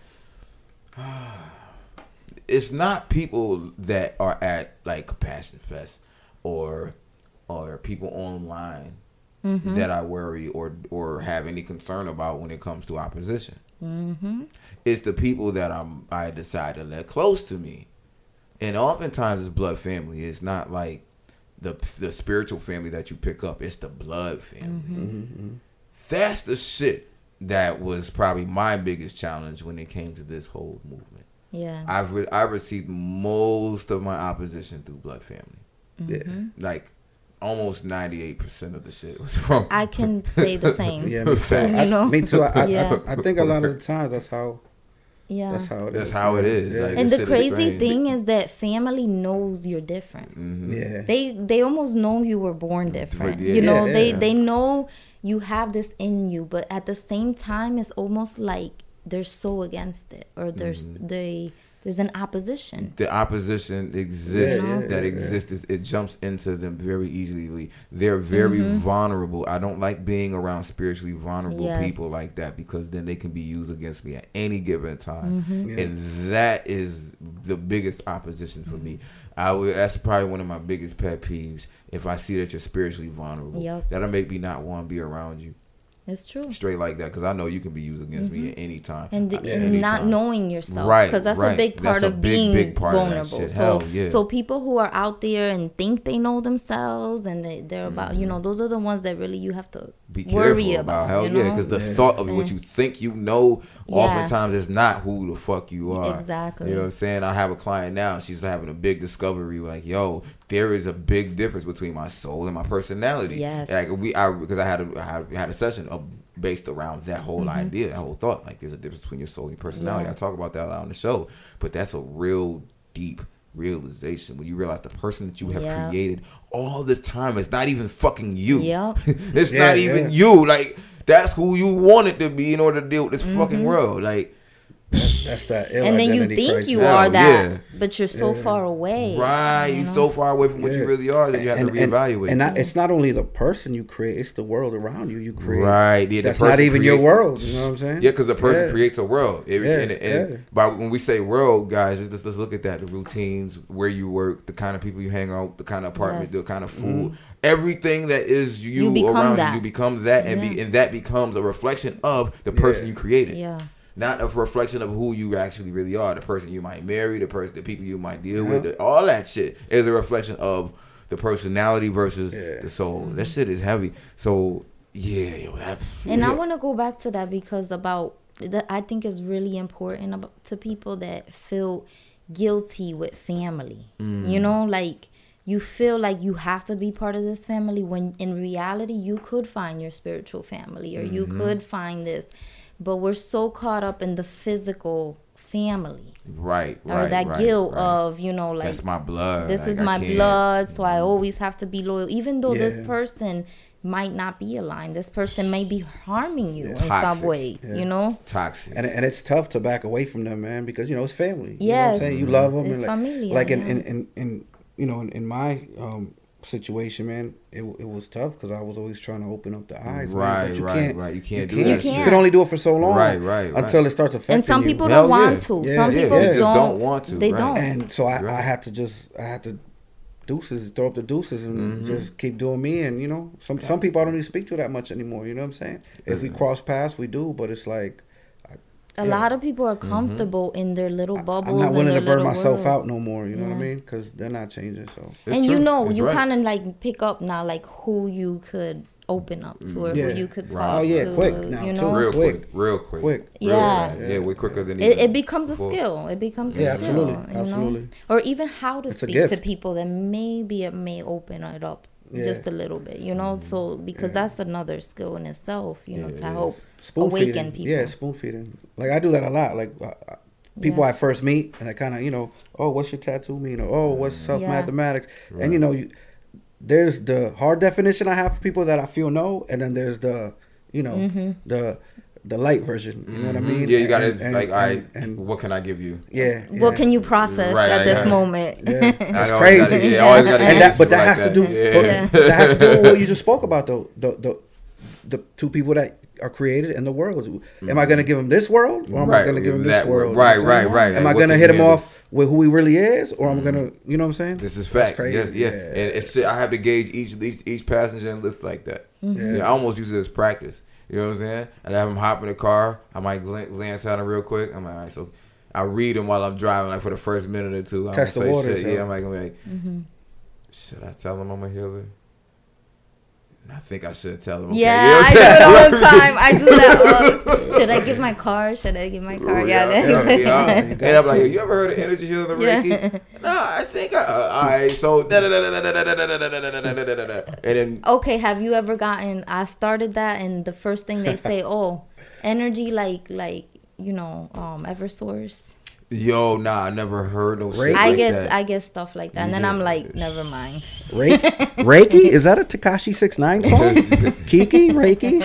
[SPEAKER 6] It's not people that are at like Compassion Fest or people online that I worry or have any concern about when it comes to opposition. It's the people that I decide to let close to me, and oftentimes it's blood family. It's not like the spiritual family that you pick up. It's the blood family. That's the shit that was probably my biggest challenge when it came to this whole movement.
[SPEAKER 7] Yeah.
[SPEAKER 6] I've received most of my opposition through blood family.
[SPEAKER 5] Yeah.
[SPEAKER 6] Like almost 98% of the shit was from.
[SPEAKER 7] I can say the same.
[SPEAKER 5] Yeah, me too.
[SPEAKER 6] Facts.
[SPEAKER 7] You know?
[SPEAKER 5] Me too.
[SPEAKER 7] Yeah.
[SPEAKER 5] I think a lot of the times that's how
[SPEAKER 7] Yeah.
[SPEAKER 5] That's how it is.
[SPEAKER 6] That's how it is.
[SPEAKER 5] Yeah.
[SPEAKER 6] Like,
[SPEAKER 7] And
[SPEAKER 6] this
[SPEAKER 7] the
[SPEAKER 6] shit is
[SPEAKER 7] crazy
[SPEAKER 6] strange.
[SPEAKER 7] thing is that family knows you're different.
[SPEAKER 5] Yeah.
[SPEAKER 7] They almost know you were born different.
[SPEAKER 6] Yeah.
[SPEAKER 7] You know,
[SPEAKER 5] Yeah.
[SPEAKER 7] they know you have this in you, but at the same time, it's almost like they're so against it, or there's an opposition.
[SPEAKER 6] The opposition exists.
[SPEAKER 5] Yeah,
[SPEAKER 6] that
[SPEAKER 5] yeah,
[SPEAKER 6] exists. It jumps into them very easily. They're very vulnerable. I don't like being around spiritually vulnerable
[SPEAKER 7] Yes.
[SPEAKER 6] people like that, because then they can be used against me at any given time,
[SPEAKER 5] Yeah.
[SPEAKER 6] and that is the biggest opposition for me. That's probably one of my biggest pet peeves. If I see that you're spiritually vulnerable,
[SPEAKER 7] Yep.
[SPEAKER 6] that'll make me not want to be around you.
[SPEAKER 7] It's true.
[SPEAKER 6] Straight like that, because I know you can be used against me at any time.
[SPEAKER 7] And,
[SPEAKER 6] At
[SPEAKER 7] and
[SPEAKER 6] any
[SPEAKER 7] not
[SPEAKER 6] time.
[SPEAKER 7] knowing yourself,
[SPEAKER 6] Right,
[SPEAKER 7] because that's a
[SPEAKER 6] right.
[SPEAKER 7] big part
[SPEAKER 6] That's a
[SPEAKER 7] of
[SPEAKER 6] big,
[SPEAKER 7] being
[SPEAKER 6] big part of that
[SPEAKER 7] vulnerable.
[SPEAKER 6] shit.
[SPEAKER 7] So,
[SPEAKER 6] Hell, yeah.
[SPEAKER 7] so people who are out there and think they know themselves, and they're about, you know, those are the ones that really you have to
[SPEAKER 6] Be
[SPEAKER 7] worry
[SPEAKER 6] careful
[SPEAKER 7] about.
[SPEAKER 6] hell
[SPEAKER 7] you know?
[SPEAKER 6] yeah, because the thought of what you think you know
[SPEAKER 7] Yeah.
[SPEAKER 6] oftentimes is not who the fuck you are.
[SPEAKER 7] Exactly.
[SPEAKER 6] You know what I'm saying? I have a client now, she's having a big discovery, like, yo, there is a big difference between my soul and my personality.
[SPEAKER 7] Yes.
[SPEAKER 6] Like because I had a session based around that whole idea, that whole thought. Like, there's a difference between your soul and your personality.
[SPEAKER 7] Yeah.
[SPEAKER 6] I talk about that a lot on the show, but that's a real deep realization when you realize the person that you have
[SPEAKER 7] Yeah.
[SPEAKER 6] created all this time is not even fucking you.
[SPEAKER 7] Yep.
[SPEAKER 6] It's
[SPEAKER 5] Yeah,
[SPEAKER 6] not even
[SPEAKER 5] yeah.
[SPEAKER 6] you. Like, that's who you wanted to be in order to deal with this
[SPEAKER 7] Mm-hmm.
[SPEAKER 6] fucking world. Like,
[SPEAKER 5] That's that ill
[SPEAKER 7] And then you
[SPEAKER 5] identity
[SPEAKER 7] think
[SPEAKER 5] crisis.
[SPEAKER 7] you
[SPEAKER 6] Hell,
[SPEAKER 7] are that,
[SPEAKER 6] yeah.
[SPEAKER 7] but you're so far away.
[SPEAKER 6] right,
[SPEAKER 7] you
[SPEAKER 6] you
[SPEAKER 7] know?
[SPEAKER 6] so far away from what you
[SPEAKER 5] Yeah.
[SPEAKER 6] really are that you have to reevaluate.
[SPEAKER 5] And it's not only the person you create; it's the world around you. You create.
[SPEAKER 6] Right, yeah, the
[SPEAKER 5] That's not
[SPEAKER 6] person
[SPEAKER 5] even your
[SPEAKER 6] creates-
[SPEAKER 5] world. You know what I'm saying?
[SPEAKER 6] Yeah, because the person
[SPEAKER 5] Yeah.
[SPEAKER 6] creates a world.
[SPEAKER 5] Yeah, yeah.
[SPEAKER 6] But when we say world, guys, let's look at that: the routines, where you work, the kind of people you hang out, the kind of apartment,
[SPEAKER 7] Yes.
[SPEAKER 6] the kind of food,
[SPEAKER 5] Mm-hmm.
[SPEAKER 6] everything that is you,
[SPEAKER 7] become
[SPEAKER 6] around
[SPEAKER 7] that.
[SPEAKER 6] you become that, and
[SPEAKER 7] Yeah.
[SPEAKER 6] and that becomes a reflection of the person
[SPEAKER 5] Yeah.
[SPEAKER 6] you created.
[SPEAKER 7] Yeah.
[SPEAKER 6] Not a reflection of who you actually really are. The person you might marry, the people you might deal
[SPEAKER 5] Yeah.
[SPEAKER 6] with, all that shit is a reflection of the personality versus
[SPEAKER 5] Yeah.
[SPEAKER 6] the soul. That shit is heavy. So yeah, yo,
[SPEAKER 7] And I
[SPEAKER 6] yeah.
[SPEAKER 7] want to go back to that because I think it's really important to people that feel guilty with family. You know, like you feel like you have to be part of this family when in reality you could find your spiritual family, or you could find this. But we're so caught up in the physical family,
[SPEAKER 6] right,
[SPEAKER 7] or that
[SPEAKER 6] right,
[SPEAKER 7] guilt
[SPEAKER 6] right.
[SPEAKER 7] of, you know, like,
[SPEAKER 6] That's my blood.
[SPEAKER 7] this
[SPEAKER 6] Like,
[SPEAKER 7] is
[SPEAKER 6] I
[SPEAKER 7] my
[SPEAKER 6] can't-
[SPEAKER 7] blood, so I always have to be loyal, even though this
[SPEAKER 5] Yeah.
[SPEAKER 7] person might not be aligned. This person may be harming you in
[SPEAKER 6] Toxic.
[SPEAKER 7] some way, you know?
[SPEAKER 6] Toxic.
[SPEAKER 5] And it's tough to back away from them, man, because you know it's family. You know what
[SPEAKER 7] Yes.
[SPEAKER 5] I'm saying? You love them.
[SPEAKER 7] It's
[SPEAKER 5] and
[SPEAKER 7] familia,
[SPEAKER 5] like
[SPEAKER 7] yeah.
[SPEAKER 5] in you know in my situation, man, it was tough because I was always trying to open up the eyes. man,
[SPEAKER 6] Right,
[SPEAKER 5] but you
[SPEAKER 6] right,
[SPEAKER 5] can't,
[SPEAKER 6] right. You can't do
[SPEAKER 5] can't.
[SPEAKER 6] that
[SPEAKER 7] You
[SPEAKER 6] shit.
[SPEAKER 5] You can only do it for so long.
[SPEAKER 6] Right, right, right.
[SPEAKER 5] Until it starts affecting
[SPEAKER 7] And some
[SPEAKER 5] you.
[SPEAKER 7] people
[SPEAKER 6] Hell
[SPEAKER 7] don't want
[SPEAKER 6] yeah.
[SPEAKER 7] to.
[SPEAKER 5] Yeah,
[SPEAKER 7] Some
[SPEAKER 5] yeah,
[SPEAKER 7] people
[SPEAKER 5] yeah.
[SPEAKER 6] They just don't want to,
[SPEAKER 7] They
[SPEAKER 6] right.
[SPEAKER 7] don't.
[SPEAKER 5] And so I
[SPEAKER 6] Right.
[SPEAKER 5] had to throw up the deuces and just keep doing me. And you know, some people I don't even speak to that much anymore. You know what I'm saying? If we cross paths, we do, but it's like
[SPEAKER 7] A lot of people are comfortable in their little bubbles.
[SPEAKER 5] I'm not willing to
[SPEAKER 7] and their
[SPEAKER 5] burn
[SPEAKER 7] little
[SPEAKER 5] myself
[SPEAKER 7] worlds.
[SPEAKER 5] out no more. You know what I
[SPEAKER 7] Yeah.
[SPEAKER 5] mean? Because they're not changing. So
[SPEAKER 6] It's
[SPEAKER 7] And
[SPEAKER 6] true.
[SPEAKER 7] you know,
[SPEAKER 6] It's
[SPEAKER 7] you
[SPEAKER 6] right.
[SPEAKER 7] kind of like pick up now, like who you could open up to, or
[SPEAKER 5] Yeah.
[SPEAKER 7] who you could
[SPEAKER 6] Right.
[SPEAKER 7] talk
[SPEAKER 5] Oh, yeah,
[SPEAKER 7] to.
[SPEAKER 5] quick now,
[SPEAKER 7] you
[SPEAKER 5] too.
[SPEAKER 7] know,
[SPEAKER 6] real
[SPEAKER 5] Quick.
[SPEAKER 6] quick.
[SPEAKER 5] Quick.
[SPEAKER 6] Real
[SPEAKER 7] Yeah.
[SPEAKER 6] quick. Yeah, way quicker than
[SPEAKER 7] it becomes a
[SPEAKER 6] before.
[SPEAKER 7] skill. It becomes a
[SPEAKER 5] Yeah,
[SPEAKER 7] skill.
[SPEAKER 5] absolutely,
[SPEAKER 7] you know?
[SPEAKER 5] absolutely.
[SPEAKER 7] Or even how to
[SPEAKER 5] It's a
[SPEAKER 7] speak to
[SPEAKER 5] gift.
[SPEAKER 7] people that maybe it may open it up
[SPEAKER 5] Yeah.
[SPEAKER 7] just a little bit. You know, so because that's another skill in itself. You know,
[SPEAKER 6] Yeah,
[SPEAKER 7] to
[SPEAKER 6] it
[SPEAKER 7] help
[SPEAKER 5] spoon
[SPEAKER 7] awaken
[SPEAKER 5] feeding.
[SPEAKER 7] people.
[SPEAKER 5] Yeah, spoon feeding. Like I do that a lot. Like people
[SPEAKER 7] Yeah.
[SPEAKER 5] I first meet, and I kind of, you know, oh, what's your tattoo mean? Or oh, what's self
[SPEAKER 7] Yeah.
[SPEAKER 5] mathematics? And you know, there's the hard definition I have for people that I feel know, and then there's the, you know, the light version. You know what I mean?
[SPEAKER 6] Yeah, you got to
[SPEAKER 5] And-
[SPEAKER 6] like, all right,
[SPEAKER 5] and
[SPEAKER 6] what can I give you?
[SPEAKER 5] yeah.
[SPEAKER 7] What can you process
[SPEAKER 6] Right,
[SPEAKER 7] at this
[SPEAKER 6] yeah.
[SPEAKER 7] moment?
[SPEAKER 5] Yeah,
[SPEAKER 6] I
[SPEAKER 5] it's
[SPEAKER 6] always gotta-
[SPEAKER 5] crazy.
[SPEAKER 6] yeah, always gotta
[SPEAKER 5] And
[SPEAKER 6] get
[SPEAKER 5] that, but that
[SPEAKER 6] like
[SPEAKER 5] has to do.
[SPEAKER 6] Yeah.
[SPEAKER 5] But that has to do with what you just spoke about, though. The two people that are created in the world. Am I going to give him this world, or am I
[SPEAKER 6] Right,
[SPEAKER 5] going to give him
[SPEAKER 6] that
[SPEAKER 5] this world?
[SPEAKER 6] right,
[SPEAKER 5] You know what I'm
[SPEAKER 6] right, right.
[SPEAKER 5] saying? Am
[SPEAKER 6] Like,
[SPEAKER 5] I
[SPEAKER 6] what
[SPEAKER 5] going to
[SPEAKER 6] can
[SPEAKER 5] hit
[SPEAKER 6] you
[SPEAKER 5] him
[SPEAKER 6] handle?
[SPEAKER 5] off with who he really is, or I'm going to, you know what I'm saying?
[SPEAKER 6] This is
[SPEAKER 5] That's
[SPEAKER 6] fact.
[SPEAKER 5] crazy.
[SPEAKER 6] Yes, yeah. And it's I have to gauge each passenger and lift like that. Yeah, I almost use it as practice. You know what I'm saying? And I have him hop in the car. I might glance at him real quick. I'm like, all right, so I read him while I'm driving, like for the first minute or two. I
[SPEAKER 5] Test
[SPEAKER 6] don't
[SPEAKER 5] the
[SPEAKER 6] say
[SPEAKER 5] waters,
[SPEAKER 6] shit.
[SPEAKER 5] yeah.
[SPEAKER 6] Yeah, I'm like, should I tell him I'm a healer? I think I should tell him. Okay.
[SPEAKER 7] Yeah,
[SPEAKER 6] You know what
[SPEAKER 7] I
[SPEAKER 6] I'm
[SPEAKER 7] do it all
[SPEAKER 6] saying?
[SPEAKER 7] the time. I do that all the Should I give my car? Should I give my car?
[SPEAKER 6] Yeah. And I'm like, you ever heard of energy healing and
[SPEAKER 7] Yeah.
[SPEAKER 6] Reiki? No, I think all right. So and then
[SPEAKER 7] Okay, have you ever gotten? I started that, and the first thing they say, oh, energy, like Eversource.
[SPEAKER 6] Yo, nah, I never heard no shit
[SPEAKER 5] Reiki?
[SPEAKER 6] like that.
[SPEAKER 7] I get stuff like that, and then I'm like, never mind.
[SPEAKER 5] Reiki? Is that a Tekashi 6ix9ine song? Kiki? Reiki?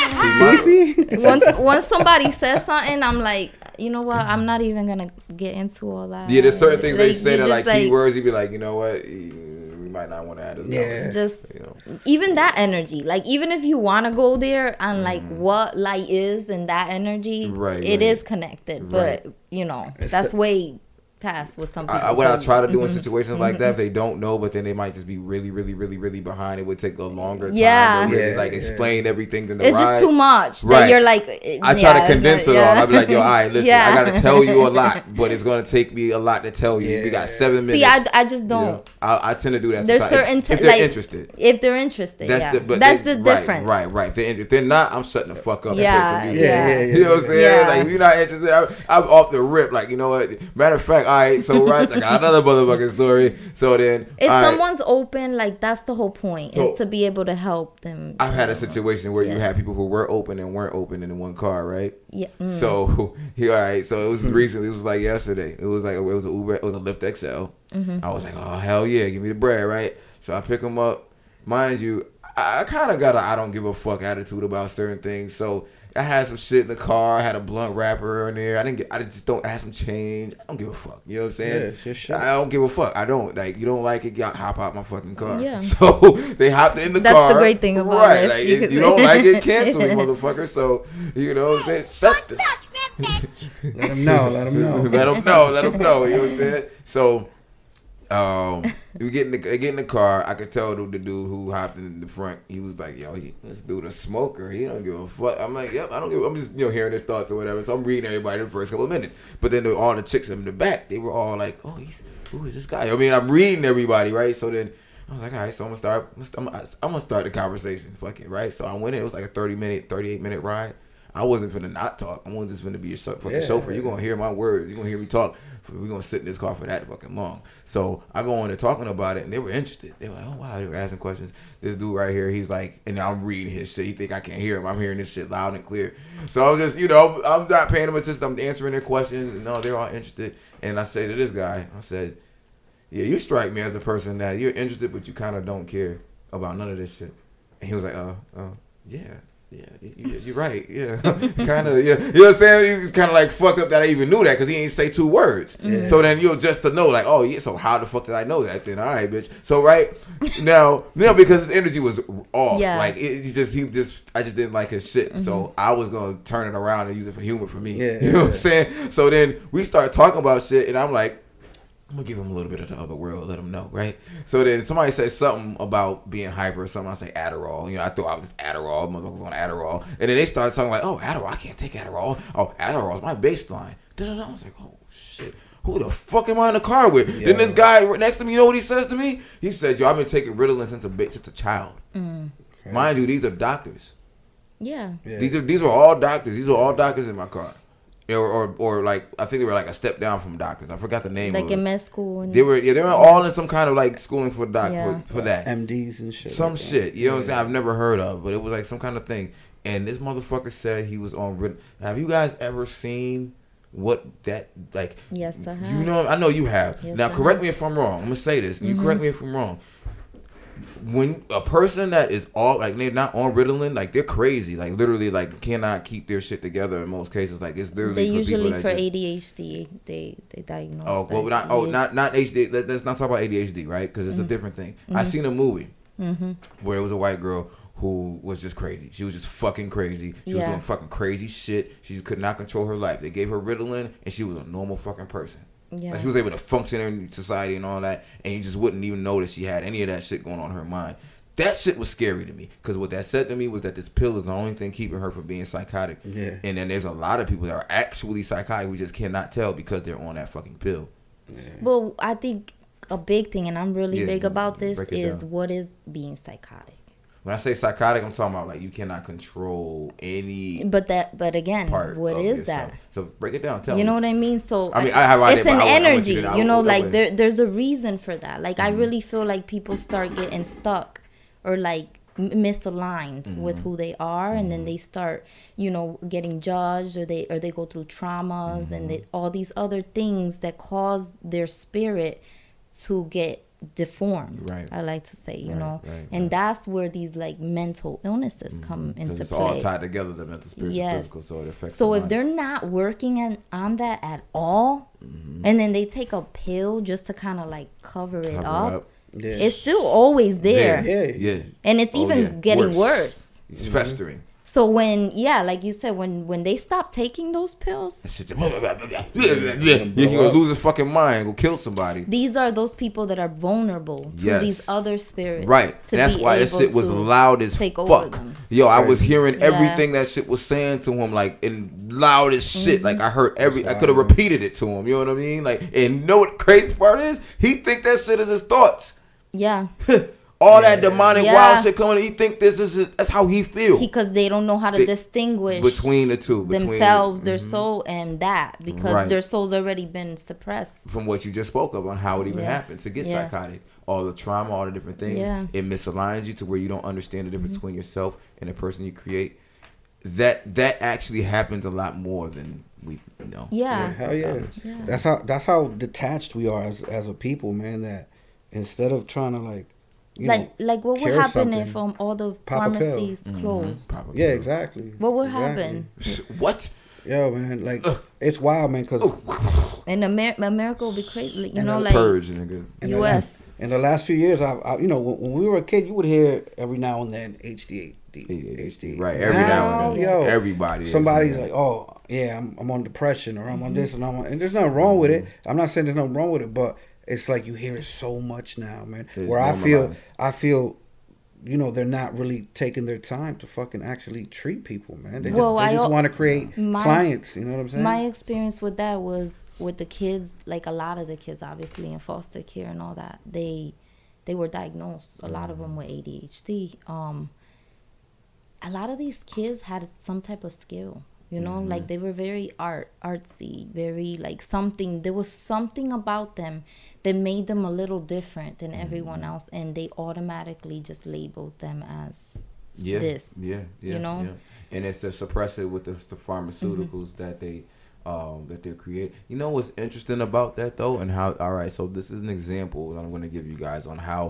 [SPEAKER 5] Fifi?
[SPEAKER 7] Once somebody says something, I'm like, you know what? I'm not even gonna get into all that.
[SPEAKER 6] Yeah, there's certain things they say
[SPEAKER 7] you
[SPEAKER 6] that like
[SPEAKER 7] just,
[SPEAKER 6] keywords. You be like, you know what? We might not want to add this.
[SPEAKER 5] Yeah.
[SPEAKER 7] just
[SPEAKER 6] You know.
[SPEAKER 7] even that energy, like even if you want to go there and like what light is and that energy,
[SPEAKER 6] Right,
[SPEAKER 7] it
[SPEAKER 6] right.
[SPEAKER 7] is connected, but that's way past what some people
[SPEAKER 6] What I
[SPEAKER 7] tell
[SPEAKER 6] try
[SPEAKER 7] you.
[SPEAKER 6] to do in situations like that, if they don't know, but then they might just be really, really, really, really behind. It would take a longer time
[SPEAKER 7] Yeah.
[SPEAKER 6] to really
[SPEAKER 5] Yeah,
[SPEAKER 6] like
[SPEAKER 5] yeah.
[SPEAKER 6] explain everything. Than the
[SPEAKER 7] It's
[SPEAKER 6] ride.
[SPEAKER 7] just too much
[SPEAKER 6] Right.
[SPEAKER 7] that you're like,
[SPEAKER 6] I try to condense it all. I'll be like, yo, all right, listen,
[SPEAKER 7] Yeah.
[SPEAKER 6] I gotta tell you a lot, but it's gonna take me a lot to tell you. We got 7 minutes.
[SPEAKER 7] See, I just
[SPEAKER 6] You
[SPEAKER 7] don't.
[SPEAKER 6] know? I tend to do that.
[SPEAKER 7] There's
[SPEAKER 6] sometimes.
[SPEAKER 7] certain
[SPEAKER 6] if they're
[SPEAKER 7] like
[SPEAKER 6] interested.
[SPEAKER 7] If they're interested,
[SPEAKER 6] But
[SPEAKER 7] that's
[SPEAKER 6] they-
[SPEAKER 7] the difference.
[SPEAKER 6] Right. If they're not, I'm shutting the fuck up.
[SPEAKER 7] Yeah,
[SPEAKER 6] and play some music.
[SPEAKER 7] yeah.
[SPEAKER 6] You know what I'm saying?
[SPEAKER 7] Yeah.
[SPEAKER 6] Like if you're not interested, I'm off the rip. Like you know what? Matter of fact, all right. So right, I got another motherfucking story. So then,
[SPEAKER 7] If
[SPEAKER 6] all right,
[SPEAKER 7] someone's open, like that's the whole point,
[SPEAKER 6] So-
[SPEAKER 7] is to be able to help them.
[SPEAKER 6] I've had a situation where you had people who were open and weren't open in one car, right?
[SPEAKER 7] Yeah.
[SPEAKER 6] So all right. So it was recently. It was like yesterday. It was like it was a Uber. It was a Lyft XL. I was like, oh hell yeah, give me the bread, right? So I pick them up. Mind you, I kind of got a I don't give a fuck attitude about certain things. So I had some shit in the car. I had a blunt wrapper in there. I had some change. I don't give a fuck. You know what I'm saying?
[SPEAKER 5] Yeah, it's your shit.
[SPEAKER 6] I don't give a fuck. I don't. Like, you don't like it, hop out my fucking car.
[SPEAKER 7] Yeah.
[SPEAKER 6] So they hopped in the
[SPEAKER 7] That's
[SPEAKER 6] car.
[SPEAKER 7] the great thing about
[SPEAKER 6] right,
[SPEAKER 7] it.
[SPEAKER 6] Like,
[SPEAKER 7] You
[SPEAKER 6] if
[SPEAKER 7] can
[SPEAKER 6] you
[SPEAKER 7] say-
[SPEAKER 6] don't like it, cancel me, motherfucker. So, you know what I'm saying? Shut the...
[SPEAKER 5] Let them know.
[SPEAKER 6] Let them know. You know what I'm saying? So, we get in the car. I could tell the dude who hopped in the front. He was like, "Yo, this dude a smoker. He don't give a fuck." I'm like, "Yep, I don't give." I'm just hearing his thoughts or whatever. So I'm reading everybody the first couple of minutes. But then all the chicks in the back, they were all like, "Oh, who is this guy?" I mean, I'm reading everybody, right? So then I was like, "All right, so I'm gonna start the conversation." Fuck it, right? So I went in. It was like a 38-minute ride. I wasn't finna not talk. I wasn't just finna be a fucking chauffeur. You're gonna hear my words. You're gonna hear me talk. We're gonna sit in this car for that fucking long. So I go in there talking about it, and they were interested. They were like, "Oh wow," they were asking questions. This dude right here, he's like, and I'm reading his shit. He think I can't hear him. I'm hearing this shit loud and clear. So I'm just, I'm not paying them attention. I'm answering their questions, and no, they're all interested. And I say to this guy, I said, "Yeah, you strike me as a person that you're interested, but you kind of don't care about none of this shit." And he was like, yeah. Yeah, you're right. Yeah, kind of. Yeah, you know what I'm saying? He was kind of like fucked up that I even knew that because he ain't say 2 words.
[SPEAKER 5] Yeah.
[SPEAKER 6] So then just to know, like, oh yeah. So how the fuck did I know that? Then all right, bitch. So right now, because his energy was off.
[SPEAKER 7] Yeah.
[SPEAKER 6] Like I just didn't like his shit. So I was gonna turn it around and use it for humor for me.
[SPEAKER 5] Yeah,
[SPEAKER 6] you know what I'm saying? So then we start talking about shit, and I'm like, I'm gonna give him a little bit of the other world, let him know, right? So then somebody says something about being hyper or something. I say Adderall. I thought I was just Adderall. Motherfuckers on Adderall. And then they started talking like, oh, Adderall, I can't take Adderall. Oh, Adderall's my baseline. I was like, oh, shit. Who the fuck am I in the car with?
[SPEAKER 5] Yeah.
[SPEAKER 6] Then this guy right next to me, you know what he says to me? He said, yo, I've been taking Ritalin since a child. Mind you, these are doctors.
[SPEAKER 7] Yeah.
[SPEAKER 6] These are all doctors. These are all doctors in my car. Or like I think they were like a step down from doctors. I forgot the name.
[SPEAKER 7] Like
[SPEAKER 6] of
[SPEAKER 7] in
[SPEAKER 6] it.
[SPEAKER 7] med school. And
[SPEAKER 6] They were all in some kind of like schooling for
[SPEAKER 7] Yeah.
[SPEAKER 6] for that.
[SPEAKER 5] MDs and shit.
[SPEAKER 6] Some
[SPEAKER 5] like that.
[SPEAKER 6] shit. You know what I'm saying? I've never heard of, but it was like some kind of thing. And this motherfucker said he was on Ritalin. Have you guys ever seen what that like?
[SPEAKER 7] Yes, I have.
[SPEAKER 6] I know you have.
[SPEAKER 7] Yes,
[SPEAKER 6] Now
[SPEAKER 7] I
[SPEAKER 6] correct
[SPEAKER 7] have.
[SPEAKER 6] me if I'm wrong. I'm gonna say this. And you correct me if I'm wrong. When a person that is all like they're not on Ritalin, like they're crazy, like literally like cannot keep their shit together in most cases. Like it's literally
[SPEAKER 7] They
[SPEAKER 6] for
[SPEAKER 7] usually
[SPEAKER 6] people
[SPEAKER 7] for
[SPEAKER 6] that just,
[SPEAKER 7] ADHD. They diagnose.
[SPEAKER 6] Oh, well, not ADHD. Let's not talk about ADHD, right? Because it's a different thing. I seen a movie where it was a white girl who was just crazy. She was just fucking crazy. She was
[SPEAKER 7] Yeah.
[SPEAKER 6] doing fucking crazy shit. She could not control her life. They gave her Ritalin, and she was a normal fucking person.
[SPEAKER 7] Yeah.
[SPEAKER 6] Like she was able to function in society and all that, and you just wouldn't even know that she had any of that shit going on in her mind. That shit was scary to me because what that said to me was that this pill is the only thing keeping her from being psychotic.
[SPEAKER 5] Yeah.
[SPEAKER 6] And then there's a lot of people that are actually psychotic. We just cannot tell because they're on that fucking pill.
[SPEAKER 7] Well, I think a big thing, and I'm really
[SPEAKER 6] Yeah,
[SPEAKER 7] big about this,
[SPEAKER 6] break it
[SPEAKER 7] is
[SPEAKER 6] down.
[SPEAKER 7] what is being psychotic.
[SPEAKER 6] When I say psychotic, I'm talking about like you cannot control any
[SPEAKER 7] But again,
[SPEAKER 6] part.
[SPEAKER 7] what
[SPEAKER 6] of
[SPEAKER 7] is
[SPEAKER 6] yourself.
[SPEAKER 7] that?
[SPEAKER 6] So break it down. Tell
[SPEAKER 7] You
[SPEAKER 6] me.
[SPEAKER 7] know what I mean? So
[SPEAKER 6] I mean, I have idea,
[SPEAKER 7] it's
[SPEAKER 6] but
[SPEAKER 7] an
[SPEAKER 6] I want you
[SPEAKER 7] energy.
[SPEAKER 6] to- I
[SPEAKER 7] You know,
[SPEAKER 6] would-
[SPEAKER 7] like there's a reason for that. Like I really feel like people start getting stuck, or like misaligned with who they are, and then they start, you know, getting judged, or they go through traumas and all these other things that cause their spirit to get deformed.
[SPEAKER 6] Right.
[SPEAKER 7] I like to say, you know,
[SPEAKER 6] right,
[SPEAKER 7] and that's where these like mental illnesses come into
[SPEAKER 6] Because it's
[SPEAKER 7] play.
[SPEAKER 6] all tied together, the mental, spiritual,
[SPEAKER 7] Yes.
[SPEAKER 6] physical, so it affects
[SPEAKER 7] So
[SPEAKER 6] the
[SPEAKER 7] if
[SPEAKER 6] mind.
[SPEAKER 7] they're not working on that at all, and then they take a pill just to kind of like cover it up,
[SPEAKER 5] Yeah.
[SPEAKER 7] it's still always there.
[SPEAKER 5] Yeah.
[SPEAKER 7] And it's even getting worse.
[SPEAKER 6] It's festering.
[SPEAKER 7] So when, like you said, when they stop taking those pills,
[SPEAKER 6] That shit you're gonna lose his fucking mind, go kill somebody.
[SPEAKER 7] these are those people that are vulnerable to
[SPEAKER 6] Yes.
[SPEAKER 7] these other spirits.
[SPEAKER 6] Right.
[SPEAKER 7] to
[SPEAKER 6] And that's
[SPEAKER 7] be
[SPEAKER 6] why that
[SPEAKER 7] able
[SPEAKER 6] shit was
[SPEAKER 7] to
[SPEAKER 6] loud as
[SPEAKER 7] take over
[SPEAKER 6] fuck.
[SPEAKER 7] them.
[SPEAKER 6] Yo, I was hearing
[SPEAKER 7] Yeah.
[SPEAKER 6] everything that shit was saying to him, like, in loud as shit.
[SPEAKER 7] Mm-hmm.
[SPEAKER 6] Like, I heard I could have repeated it to him. You know what I mean? Like, and you know what the crazy part is? He think that shit is his thoughts.
[SPEAKER 7] Yeah.
[SPEAKER 6] All that demonic
[SPEAKER 7] Yeah.
[SPEAKER 6] wild shit coming, he think that's how he feel.
[SPEAKER 7] Because they don't know how to
[SPEAKER 6] They-
[SPEAKER 7] distinguish
[SPEAKER 6] between the two.
[SPEAKER 7] themselves, their soul, and that, because
[SPEAKER 6] Right.
[SPEAKER 7] their soul's already been suppressed.
[SPEAKER 6] From what you just spoke of on how it even
[SPEAKER 7] Yeah.
[SPEAKER 6] happens to get
[SPEAKER 7] Yeah.
[SPEAKER 6] psychotic. All the trauma, all the different things.
[SPEAKER 7] Yeah. Mm-hmm.
[SPEAKER 6] It misaligns you to where you don't understand the difference between yourself and the person you create. That actually happens a lot more than we know.
[SPEAKER 7] Yeah.
[SPEAKER 5] Hell yeah. That's how detached we are as a people, man. That instead of trying to like
[SPEAKER 7] Like what would
[SPEAKER 5] cure
[SPEAKER 7] happen
[SPEAKER 5] something,
[SPEAKER 7] if all the
[SPEAKER 5] pop a pill.
[SPEAKER 7] pharmacies closed?
[SPEAKER 6] Probably.
[SPEAKER 5] yeah, exactly.
[SPEAKER 7] What would
[SPEAKER 5] Exactly.
[SPEAKER 7] happen?
[SPEAKER 6] What?
[SPEAKER 5] Yo, man, like it's wild, man, because
[SPEAKER 7] And America would be crazy, you
[SPEAKER 5] And
[SPEAKER 7] know,
[SPEAKER 5] the
[SPEAKER 7] like
[SPEAKER 6] Purge, nigga.
[SPEAKER 7] U.S.
[SPEAKER 5] in the last few years, I you know, when we were a kid, you would hear every now and then HD.
[SPEAKER 6] Right, every now and then.
[SPEAKER 5] Yo,
[SPEAKER 6] Everybody is,
[SPEAKER 5] somebody's
[SPEAKER 6] man.
[SPEAKER 5] like, oh yeah, I'm on depression, or I'm on this, and and there's nothing wrong with it. I'm not saying there's nothing wrong with it, but it's like you hear it so much now, man.
[SPEAKER 6] It's
[SPEAKER 5] where
[SPEAKER 6] normalized.
[SPEAKER 5] I feel, you know, they're not really taking their time to fucking actually treat people, man. They just want to create clients. You know what I'm saying?
[SPEAKER 7] My experience with that was with the kids, like a lot of the kids, obviously in foster care and all that. They were diagnosed. A lot of them with ADHD. A lot of these kids had some type of skill. You know, like they were very artsy, very like something. There was something about them that made them a little different than everyone else, and they automatically just labeled them as this.
[SPEAKER 6] Yeah,
[SPEAKER 7] you know?
[SPEAKER 6] Yeah. And it's the suppressor with the pharmaceuticals that they create. You know what's interesting about that though, and how? All right, so this is an example that I'm going to give you guys on how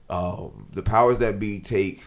[SPEAKER 6] the powers that be take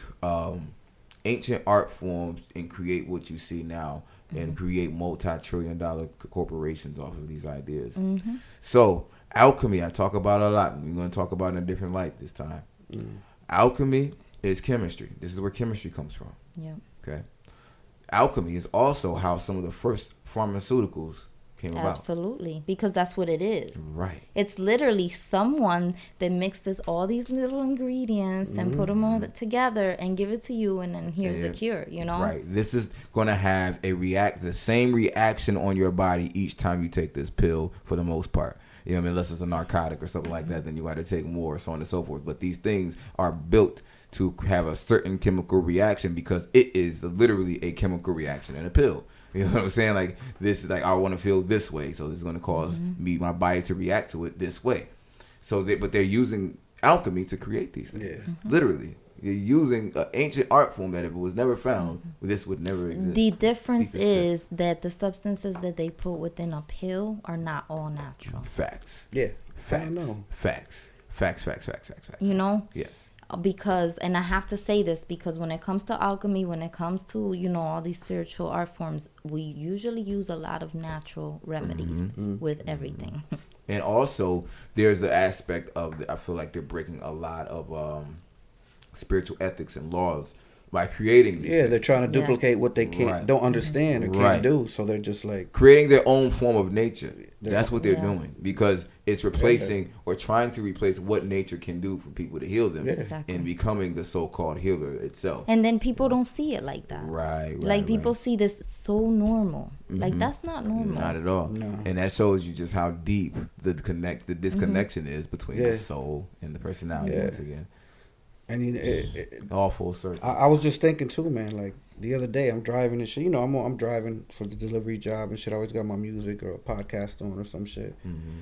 [SPEAKER 6] ancient art forms and create what you see now. And create multi-trillion-dollar corporations off of these ideas. So alchemy, I talk about a lot. We're going to talk about it in a different light this time. Alchemy is chemistry. This is where chemistry comes from.
[SPEAKER 7] Yeah.
[SPEAKER 6] Okay. Alchemy is also how some of the first pharmaceuticals came about.
[SPEAKER 7] Absolutely, because that's what it is.
[SPEAKER 6] Right.
[SPEAKER 7] It's literally someone that mixes all these little ingredients and put them all together and give it to you, and then here's the cure. You know.
[SPEAKER 6] Right. This is going to have the same reaction on your body each time you take this pill, for the most part. You know what I mean? Unless it's a narcotic or something like that, then you got to take more, so on and so forth. But these things are built to have a certain chemical reaction because it is literally a chemical reaction in a pill. You know what I'm saying? Like, this is like, I want to feel this way, so this is going to cause my body to react to it this way. But they're using alchemy to create these things.
[SPEAKER 5] Yeah.
[SPEAKER 6] Literally. You're using an ancient art form that if it was never found, this would never exist.
[SPEAKER 7] The difference
[SPEAKER 6] Deep as shit.
[SPEAKER 7] is that the substances that they put within a pill are not all natural.
[SPEAKER 6] Facts.
[SPEAKER 5] yeah,
[SPEAKER 6] Facts.
[SPEAKER 5] I know.
[SPEAKER 6] Facts.
[SPEAKER 7] You know?
[SPEAKER 6] Yes.
[SPEAKER 7] Because, and I have to say this, because when it comes to alchemy, when it comes to, you know, all these spiritual art forms, we usually use a lot of natural remedies with everything.
[SPEAKER 6] And also, there's the aspect of, I feel like they're breaking a lot of spiritual ethics and laws by creating these things.
[SPEAKER 5] They're trying to duplicate what they don't understand or can't do. So they're just like
[SPEAKER 6] creating their own form of nature. That's what they're
[SPEAKER 7] Yeah.
[SPEAKER 6] doing, because it's replacing or trying to replace what nature can do for people to heal them,
[SPEAKER 7] Exactly.
[SPEAKER 6] and becoming the so-called healer itself.
[SPEAKER 7] And then people don't see it like that.
[SPEAKER 6] Right.
[SPEAKER 7] Like people see this so normal. Like that's not normal.
[SPEAKER 6] Not at all.
[SPEAKER 5] No.
[SPEAKER 6] And that shows you just how deep the disconnection is between the soul and the personality
[SPEAKER 5] Yeah.
[SPEAKER 6] once again.
[SPEAKER 5] I mean,
[SPEAKER 6] All full circle.
[SPEAKER 5] I was just thinking too, man. Like the other day, I'm driving and shit. You know, I'm driving for the delivery job and shit. I always got my music or a podcast on or some shit.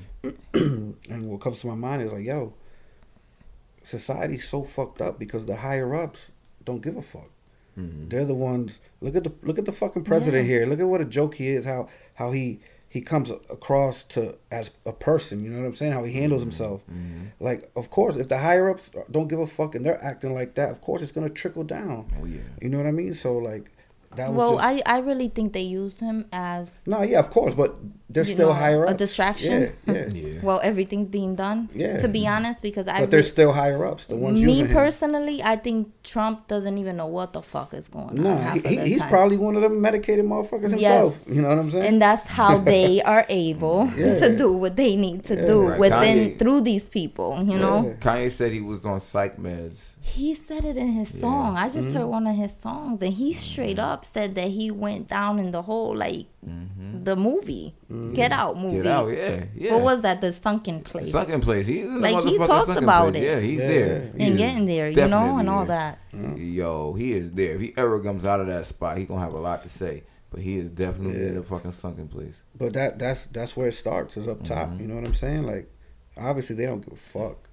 [SPEAKER 5] And what comes to my mind is like, yo, society's so fucked up because the higher ups, don't give a fuck.
[SPEAKER 6] Mm-hmm.
[SPEAKER 5] They're the ones. Look at the fucking president here. Look at what a joke he is. How he comes across to as a person. You know what I'm saying? How he handles himself. Like, of course, if the higher ups don't give a fuck and they're acting like that, of course it's gonna trickle down.
[SPEAKER 6] Oh yeah.
[SPEAKER 5] You know what I mean? So like, that was
[SPEAKER 7] Well,
[SPEAKER 5] just,
[SPEAKER 7] I really think they used him as
[SPEAKER 5] no, yeah, of course, but they're
[SPEAKER 7] you
[SPEAKER 5] still
[SPEAKER 7] know,
[SPEAKER 5] higher
[SPEAKER 7] a
[SPEAKER 5] ups.
[SPEAKER 7] distraction.
[SPEAKER 5] Yeah.
[SPEAKER 6] Yeah.
[SPEAKER 7] well, everything's being done.
[SPEAKER 5] Yeah.
[SPEAKER 7] To be honest, because I
[SPEAKER 5] But they're still higher ups. The ones
[SPEAKER 7] me
[SPEAKER 5] using him.
[SPEAKER 7] personally, I think Trump doesn't even know what the fuck is going on.
[SPEAKER 5] No,
[SPEAKER 7] half of the
[SPEAKER 5] he's
[SPEAKER 7] time.
[SPEAKER 5] probably one of them medicated motherfuckers himself.
[SPEAKER 7] Yes.
[SPEAKER 5] You know what I'm saying?
[SPEAKER 7] And that's how they are able
[SPEAKER 5] Yeah.
[SPEAKER 7] to do what they need to do
[SPEAKER 6] Right.
[SPEAKER 7] within
[SPEAKER 6] Kanye-
[SPEAKER 7] through these people. You know,
[SPEAKER 6] Kanye said he was on psych meds.
[SPEAKER 7] he said it in his song. I just
[SPEAKER 5] Mm-hmm.
[SPEAKER 7] heard one of his songs, and he straight up said that he went down in the whole like the movie, Get Out movie.
[SPEAKER 6] Get out, yeah.
[SPEAKER 7] What was that? The Sunken Place.
[SPEAKER 6] Sunken place. He's in the
[SPEAKER 7] Like, he
[SPEAKER 6] motherfucking
[SPEAKER 7] talked
[SPEAKER 6] sunken
[SPEAKER 7] about
[SPEAKER 6] place.
[SPEAKER 7] it.
[SPEAKER 6] Yeah, he's
[SPEAKER 5] Yeah,
[SPEAKER 6] there.
[SPEAKER 5] yeah.
[SPEAKER 6] He
[SPEAKER 7] and
[SPEAKER 6] is
[SPEAKER 7] getting there, you know,
[SPEAKER 6] definitely
[SPEAKER 7] and all
[SPEAKER 6] there.
[SPEAKER 7] that.
[SPEAKER 6] Yo, he is there. If he ever comes out of that spot, he gonna have a lot to say. But he is definitely in the fucking sunken place.
[SPEAKER 5] But that's where it starts, is up top. You know what I'm saying? Like, obviously they don't give a fuck.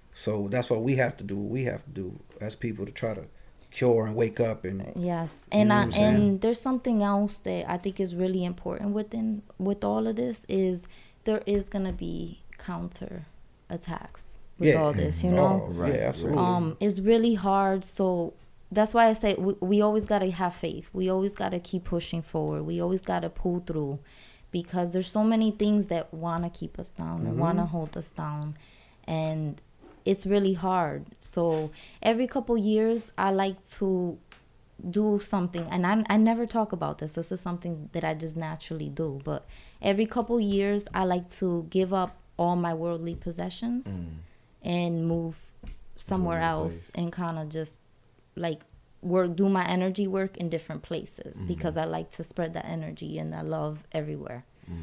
[SPEAKER 5] So that's what we have to do. What we have to do as people to try to cure and wake up and
[SPEAKER 7] Yes,
[SPEAKER 5] You
[SPEAKER 7] and
[SPEAKER 5] know what
[SPEAKER 7] I
[SPEAKER 5] I'm saying?
[SPEAKER 7] and there's something else that I think is really important with all of this is there is gonna be counter attacks with all this. You know,
[SPEAKER 6] Right,
[SPEAKER 5] Yeah, absolutely.
[SPEAKER 7] it's really hard. So that's why I say we always gotta have faith. We always gotta keep pushing forward. We always gotta pull through, because there's so many things that wanna keep us down and wanna hold us down, and it's really hard. So every couple years, I like to do something, and I never talk about this. This is something that I just naturally do. But every couple years, I like to give up all my worldly possessions and move somewhere
[SPEAKER 6] another
[SPEAKER 7] else
[SPEAKER 6] place.
[SPEAKER 7] and kind of just like do my energy work in different places, because I like to spread that energy and that love everywhere.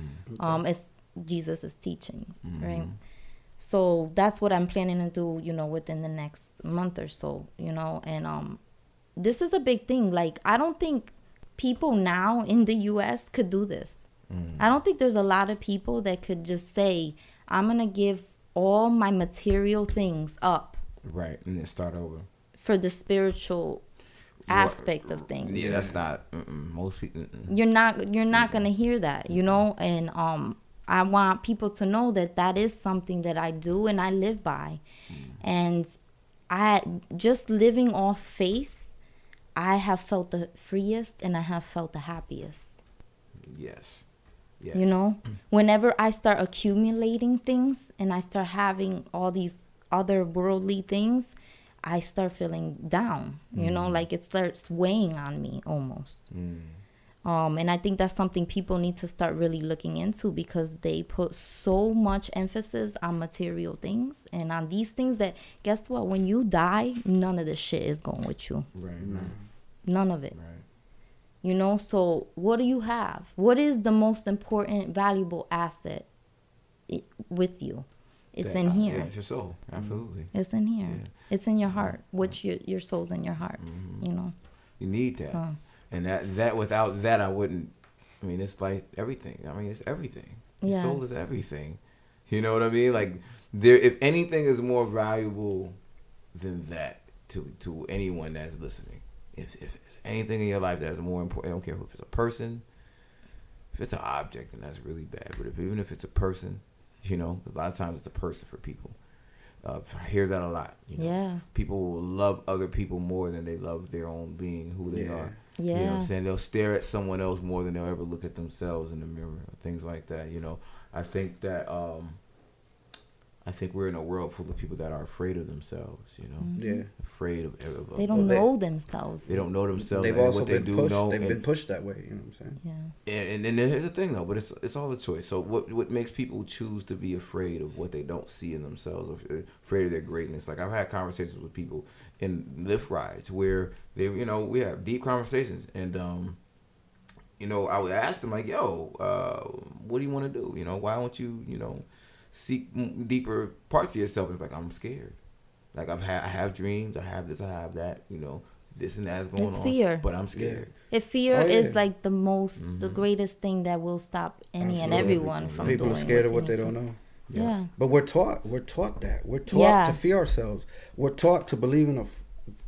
[SPEAKER 7] It's Jesus' teachings, right? So that's what I'm planning to do, you know, within the next month or so, you know, and this is a big thing. Like, I don't think people now in the U.S. could do this. I don't think there's a lot of people that could just say, I'm going to give all my material things up
[SPEAKER 6] Right, and then start over.
[SPEAKER 7] for the spiritual aspect of things.
[SPEAKER 6] Yeah, that's not most people.
[SPEAKER 7] You're not going to hear that, you know, and I want people to know that that is something that I do and I live by. And I just living off faith, I have felt the freest and I have felt the happiest.
[SPEAKER 6] Yes.
[SPEAKER 7] You know, whenever I start accumulating things and I start having all these other worldly things, I start feeling down, you know, like it starts weighing on me almost. And I think that's something people need to start really looking into, because they put so much emphasis on material things and on these things that, guess what, when you die, none of this shit is going with you.
[SPEAKER 6] Right.
[SPEAKER 7] None of it.
[SPEAKER 6] Right.
[SPEAKER 7] You know, so what do you have? What is the most important, valuable asset with you? It's in here.
[SPEAKER 6] Yeah, it's your soul. Absolutely.
[SPEAKER 7] It's in here.
[SPEAKER 6] Yeah.
[SPEAKER 7] It's in your heart. Which your soul's in your heart. You know.
[SPEAKER 6] You need that. And that without that, I wouldn't. I mean, it's like everything. I mean, it's everything. Your
[SPEAKER 7] Yeah.
[SPEAKER 6] soul is everything. You know what I mean? Like, there, if anything is more valuable than that to anyone that's listening, if it's anything in your life that's more important, I don't care if it's a person, if it's an object, then that's really bad. But even if it's a person, you know, a lot of times it's a person for people. I hear that a lot. You know?
[SPEAKER 7] Yeah.
[SPEAKER 6] People will love other people more than they love their own being, who they are. You know what I'm
[SPEAKER 7] Yeah.
[SPEAKER 6] saying? They'll stare at someone else more than they'll ever look at themselves in the mirror, or things like that. You know, I think that I think we're in a world full of people that are afraid of themselves. You know,
[SPEAKER 5] Yeah.
[SPEAKER 6] afraid of
[SPEAKER 7] They don't know themselves.
[SPEAKER 6] They don't know themselves.
[SPEAKER 5] They've
[SPEAKER 6] and
[SPEAKER 5] also
[SPEAKER 6] what they
[SPEAKER 5] been
[SPEAKER 6] do
[SPEAKER 5] pushed.
[SPEAKER 6] know.
[SPEAKER 5] They've
[SPEAKER 6] and,
[SPEAKER 5] been pushed that way. You know what I'm saying?
[SPEAKER 7] Yeah.
[SPEAKER 6] and then here's the thing though, but it's all a choice. So what makes people choose to be afraid of what they don't see in themselves, or afraid of their greatness? Like, I've had conversations with people in Lyft rides where they, you know, we have deep conversations, and you know, I would ask them like, yo, what do you want to do? You know, why don't you, you know, seek deeper parts of yourself? And it's like, I'm scared. Like, I have dreams. I have this. I have that. You know, this and that's going
[SPEAKER 7] It's
[SPEAKER 6] on.
[SPEAKER 7] fear.
[SPEAKER 6] But I'm scared.
[SPEAKER 7] If fear
[SPEAKER 5] Oh, yeah.
[SPEAKER 7] is like the most, the greatest thing that will stop any and
[SPEAKER 5] Absolutely.
[SPEAKER 7] everyone from
[SPEAKER 5] People
[SPEAKER 7] doing
[SPEAKER 5] are scared of what
[SPEAKER 7] they
[SPEAKER 5] they
[SPEAKER 7] need
[SPEAKER 5] don't
[SPEAKER 7] to.
[SPEAKER 5] know.
[SPEAKER 7] Yeah.
[SPEAKER 5] But we're taught that. We're taught
[SPEAKER 7] Yeah.
[SPEAKER 5] to fear ourselves. We're taught to believe in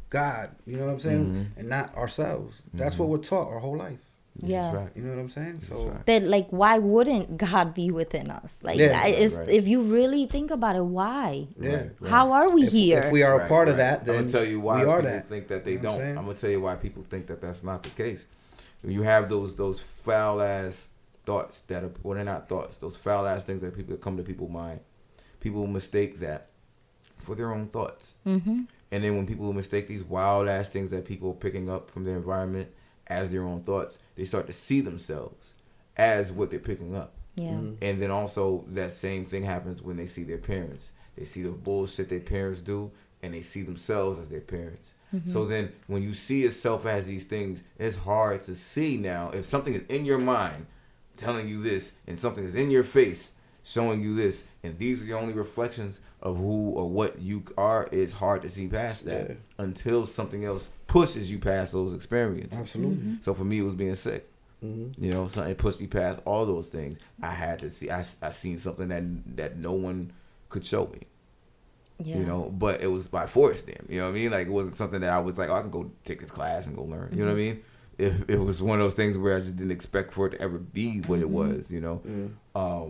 [SPEAKER 5] God. You know what I'm saying? And not ourselves. That's what we're taught our whole life.
[SPEAKER 7] Yeah.
[SPEAKER 6] Right.
[SPEAKER 5] You know what I'm saying? So
[SPEAKER 7] That like, why wouldn't God be within us? Like,
[SPEAKER 5] Yeah.
[SPEAKER 7] if you really think about it, why?
[SPEAKER 5] yeah.
[SPEAKER 7] How are we here?
[SPEAKER 5] If we are a
[SPEAKER 6] Right,
[SPEAKER 5] part of
[SPEAKER 6] right.
[SPEAKER 5] that, then
[SPEAKER 6] I'm gonna tell you why
[SPEAKER 5] we are
[SPEAKER 6] people
[SPEAKER 5] that.
[SPEAKER 6] think that they
[SPEAKER 5] You know what I'm
[SPEAKER 6] don't.
[SPEAKER 5] saying?
[SPEAKER 6] I'm gonna tell you why people think that that's not the case. When you have those foul ass thoughts that are, well, they're not thoughts. Those foul ass things that people that come to people's mind. People mistake that for their own thoughts. Mm-hmm. And then when people mistake these wild ass things that people are picking up from their environment as their own thoughts, they start to see themselves as what they're picking up.
[SPEAKER 7] Yeah.
[SPEAKER 6] And then also that same thing happens when they see their parents. They see the bullshit their parents do, and they see themselves as their parents. So then when you see yourself as these things, it's hard to see now. If something is in your mind telling you this, and something is in your face showing you this, and these are the only reflections of who or what you are, it's hard to see past that until something else pushes you past those experiences.
[SPEAKER 5] Absolutely.
[SPEAKER 6] So for me, it was being sick. You know, something pushed me past all those things. I had to see. I seen something that no one could show me.
[SPEAKER 7] Yeah.
[SPEAKER 6] You know, but it was by force. Then, you know what I mean? Like, it wasn't something that I was like, oh, I can go take this class and go learn. You know what I mean? It was one of those things where I just didn't expect for it to ever be what it was. You know,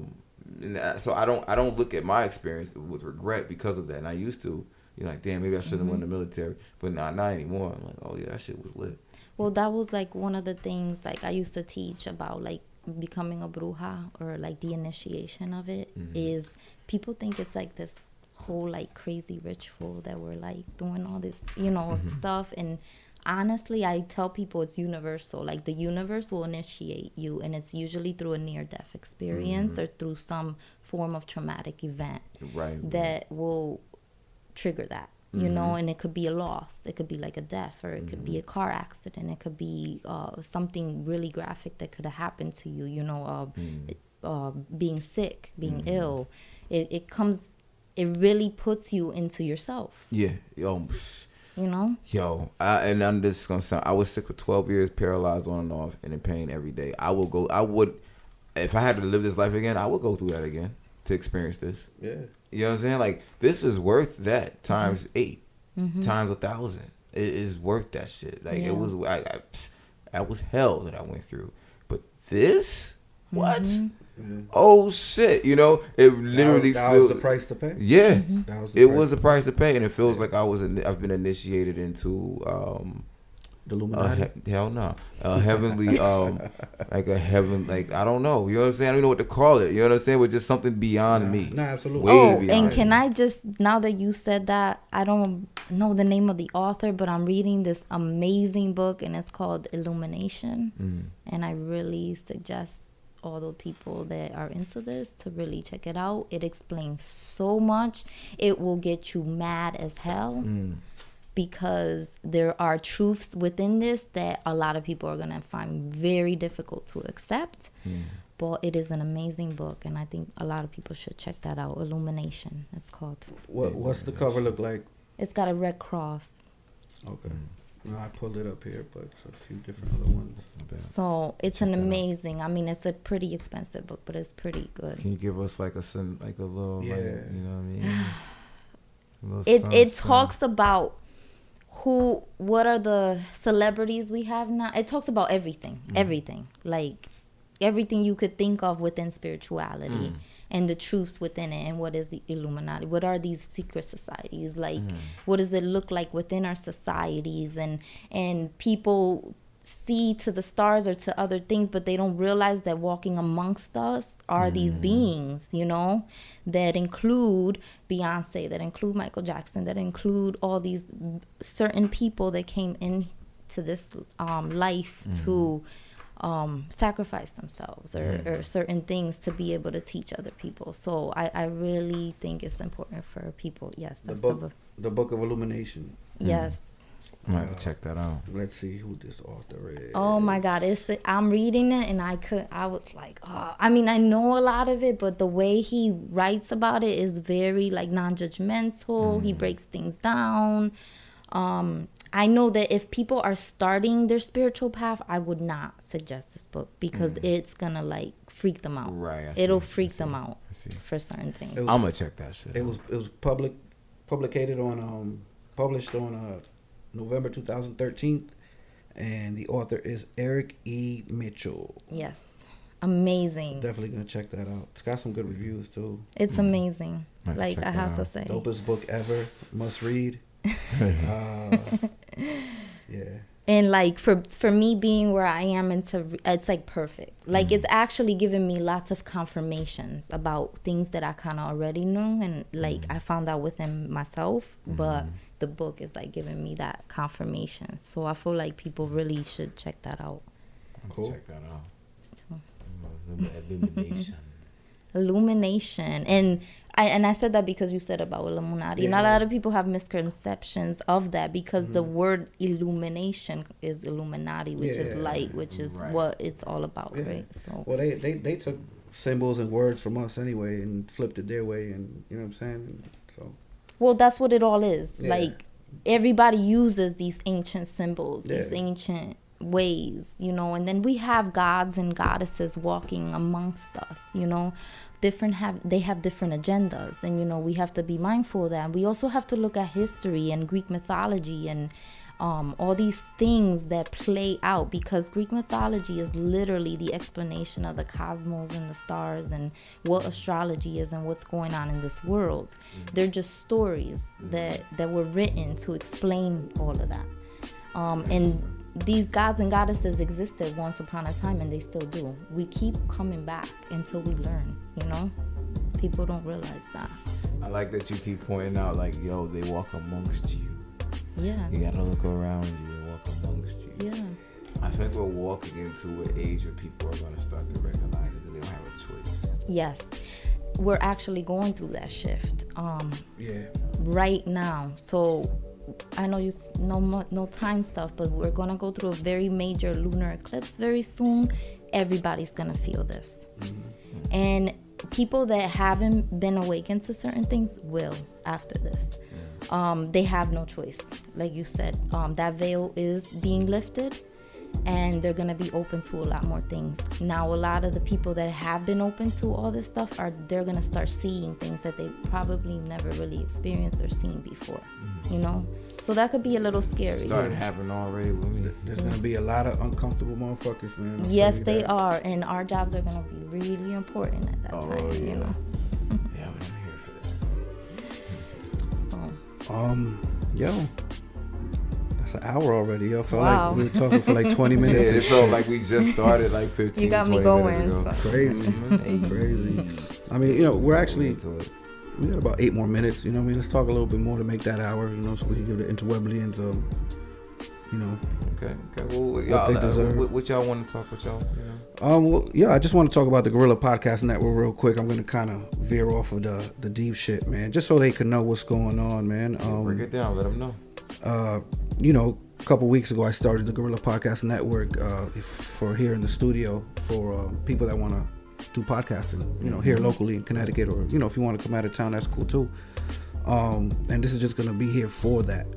[SPEAKER 6] so I don't look at my experience with regret because of that. And I used to. You're like, damn, maybe I should have went in the military, but not anymore. I'm like, oh yeah, that shit was lit.
[SPEAKER 7] Well, that was like one of the things like I used to teach about like becoming a bruja, or like the initiation of it. Is people think it's like this whole like crazy ritual that we're like doing all this, you know, stuff. And honestly, I tell people it's universal. Like the universe will initiate you, and it's usually through a near-death experience or through some form of traumatic event that will trigger that. You know, and it could be a loss, it could be like a death, or it could be a car accident, it could be something really graphic that could have happened to you, you know, being sick, being ill. It really puts you into yourself.
[SPEAKER 6] Yeah,
[SPEAKER 7] You know?
[SPEAKER 6] And I'm just gonna sound, I was sick for 12 years, paralyzed on and off, and in pain every day. I would, if I had to live this life again, I would go through that again to experience this.
[SPEAKER 5] Yeah.
[SPEAKER 6] You know what I'm saying? Like, this is worth that times 8, times 1,000. It is worth that shit. Like, it was, that was hell that I went through. But this, what? Oh shit! You know, it literally
[SPEAKER 5] that
[SPEAKER 6] feels
[SPEAKER 5] was the price to pay.
[SPEAKER 6] Yeah,
[SPEAKER 5] That was
[SPEAKER 6] it was the price to pay, and it feels like I've been initiated into
[SPEAKER 5] The Illuminati.
[SPEAKER 6] hell no, heavenly, like a heaven, like I don't know, you know what I'm saying? I don't know what to call it. You know what I'm saying? But just something beyond me.
[SPEAKER 5] No, absolutely.
[SPEAKER 6] Way beyond
[SPEAKER 7] and can
[SPEAKER 6] me.
[SPEAKER 7] I just, now that you said that, I don't know the name of the author, but I'm reading this amazing book, and it's called Illumination. And I really suggest all the people that are into this to really check it out. It explains so much. It will get you mad as hell. Because there are truths within this that a lot of people are going to find very difficult to accept. But it is an amazing book, and I think a lot of people should check that out. Illumination, it's called.
[SPEAKER 5] What's the cover look like?
[SPEAKER 7] It's got a red cross.
[SPEAKER 5] Okay. No, I pulled it up here, but it's a few different other ones.
[SPEAKER 7] So it's an amazing, I mean, it's a pretty expensive book, but it's pretty good.
[SPEAKER 6] Can you give us like a little,
[SPEAKER 5] Yeah.
[SPEAKER 6] like, you know what I mean? A little
[SPEAKER 7] It
[SPEAKER 6] something.
[SPEAKER 7] talks about what are the celebrities we have now. It talks about everything, like everything you could think of within spirituality and the truths within it. And what is the Illuminati? What are these secret societies? Like, what does it look like within our societies? And people see to the stars or to other things, but they don't realize that walking amongst us are these beings, you know, that include Beyonce, that include Michael Jackson, that include all these certain people that came into this life to sacrifice themselves or certain things to be able to teach other people. So I really think it's important for people. Yes, that's the book.
[SPEAKER 5] The Book of Illumination.
[SPEAKER 7] Yes.
[SPEAKER 6] I might have to check that out.
[SPEAKER 5] Let's see who this author is.
[SPEAKER 7] Oh my God, I'm reading it, and I was like, oh, I mean, I know a lot of it, but the way he writes about it is very like non-judgmental. He breaks things down. I know that if people are starting their spiritual path, I would not suggest this book because it's gonna like freak them out.
[SPEAKER 6] Right.
[SPEAKER 7] It'll freak them out
[SPEAKER 6] I see.
[SPEAKER 7] for certain things.
[SPEAKER 6] I'm gonna check that shit.
[SPEAKER 5] It was published on November 2013, and the author is Eric E. Mitchell.
[SPEAKER 7] Yes. Amazing.
[SPEAKER 5] Definitely gonna check that out. It's got some good reviews too.
[SPEAKER 7] It's amazing.
[SPEAKER 6] Might
[SPEAKER 7] Like,
[SPEAKER 6] check
[SPEAKER 7] I
[SPEAKER 6] that
[SPEAKER 7] have to
[SPEAKER 6] out.
[SPEAKER 7] say.
[SPEAKER 5] Dopest book ever. Must read. Yeah.
[SPEAKER 7] And like for me being where I am it's like perfect. Like it's actually given me lots of confirmations about things that I kind of already knew, and like I found out within myself, but the book is like giving me that confirmation. So I feel like people really should check that out.
[SPEAKER 5] Cool.
[SPEAKER 6] Check that out.
[SPEAKER 7] So.
[SPEAKER 6] Illumination.
[SPEAKER 7] Illumination. And I said that because you said about Illuminati. And a lot of people have misconceptions of that because the word illumination is Illuminati, which is light, which is what it's all about, right? So
[SPEAKER 5] Well, they took symbols and words from us anyway and flipped it their way, and you know what I'm saying. So.
[SPEAKER 7] well, that's what it all is.
[SPEAKER 5] Yeah.
[SPEAKER 7] Like everybody uses these ancient symbols, these
[SPEAKER 5] Yeah.
[SPEAKER 7] ancient ways, you know, and then we have gods and goddesses walking amongst us, you know. They have different agendas, and you know we have to be mindful of that. We also have to look at history and Greek mythology and all these things that play out, because Greek mythology is literally the explanation of the cosmos and the stars and what astrology is and what's going on in this world. They're just stories that were written to explain all of that. And these gods and goddesses existed once upon a time, and they still do. We keep coming back until we learn, you know? People don't realize that.
[SPEAKER 6] I like that you keep pointing out, like, yo, they walk amongst you.
[SPEAKER 7] Yeah.
[SPEAKER 6] You gotta look around you. They walk amongst you.
[SPEAKER 7] Yeah.
[SPEAKER 6] I think we're walking into an age where people are gonna start to recognize it because they don't have a choice.
[SPEAKER 7] Yes. We're actually going through that shift right now. So I know no time stuff, but we're gonna go through a very major lunar eclipse very soon. Everybody's gonna feel this, and people that haven't been awakened to certain things will after this. They have no choice, like you said. That veil is being lifted, and they're gonna be open to a lot more things. Now, a lot of the people that have been open to all this stuff they're gonna start seeing things that they probably never really experienced or seen before, you know? So that could be a little scary.
[SPEAKER 6] Starting to happen already with me.
[SPEAKER 5] There's gonna be a lot of uncomfortable motherfuckers, man. I'll
[SPEAKER 7] Yes,
[SPEAKER 5] tell you
[SPEAKER 7] they
[SPEAKER 5] that.
[SPEAKER 7] are, and our jobs are gonna be really important at that time, you know?
[SPEAKER 6] Yeah, but I'm here for that.
[SPEAKER 7] So,
[SPEAKER 5] Yo, that's an hour already. Yo, felt
[SPEAKER 7] Wow.
[SPEAKER 5] like we were talking for like 20 minutes.
[SPEAKER 6] Yeah,
[SPEAKER 5] and
[SPEAKER 6] it felt
[SPEAKER 5] shit.
[SPEAKER 6] like we just started like 15,
[SPEAKER 7] you got me
[SPEAKER 6] 20
[SPEAKER 7] going.
[SPEAKER 6] minutes ago.
[SPEAKER 7] So.
[SPEAKER 5] Crazy, man. Crazy. I mean, you know, we're actually
[SPEAKER 6] Into it.
[SPEAKER 5] we got about 8 more minutes. You know what I mean? Let's talk a little bit more to make that hour. You know, so we can give the interweblians, you know.
[SPEAKER 6] Okay. Well,
[SPEAKER 5] What
[SPEAKER 6] y'all,
[SPEAKER 5] they deserve.
[SPEAKER 6] what y'all want to talk with y'all? You know?
[SPEAKER 5] Well, yeah, I just want to talk about the Gorilla Podcast Network real quick. I'm gonna kind of veer off of the deep shit, man, just so they can know what's going on, man.
[SPEAKER 6] Break it down. Let them know.
[SPEAKER 5] You know, a couple weeks ago, I started the Gorilla Podcast Network for here in the studio for people that want to do podcasting, you know, here locally in Connecticut, or, you know, if you want to come out of town, that's cool too. And this is just going to be here for that.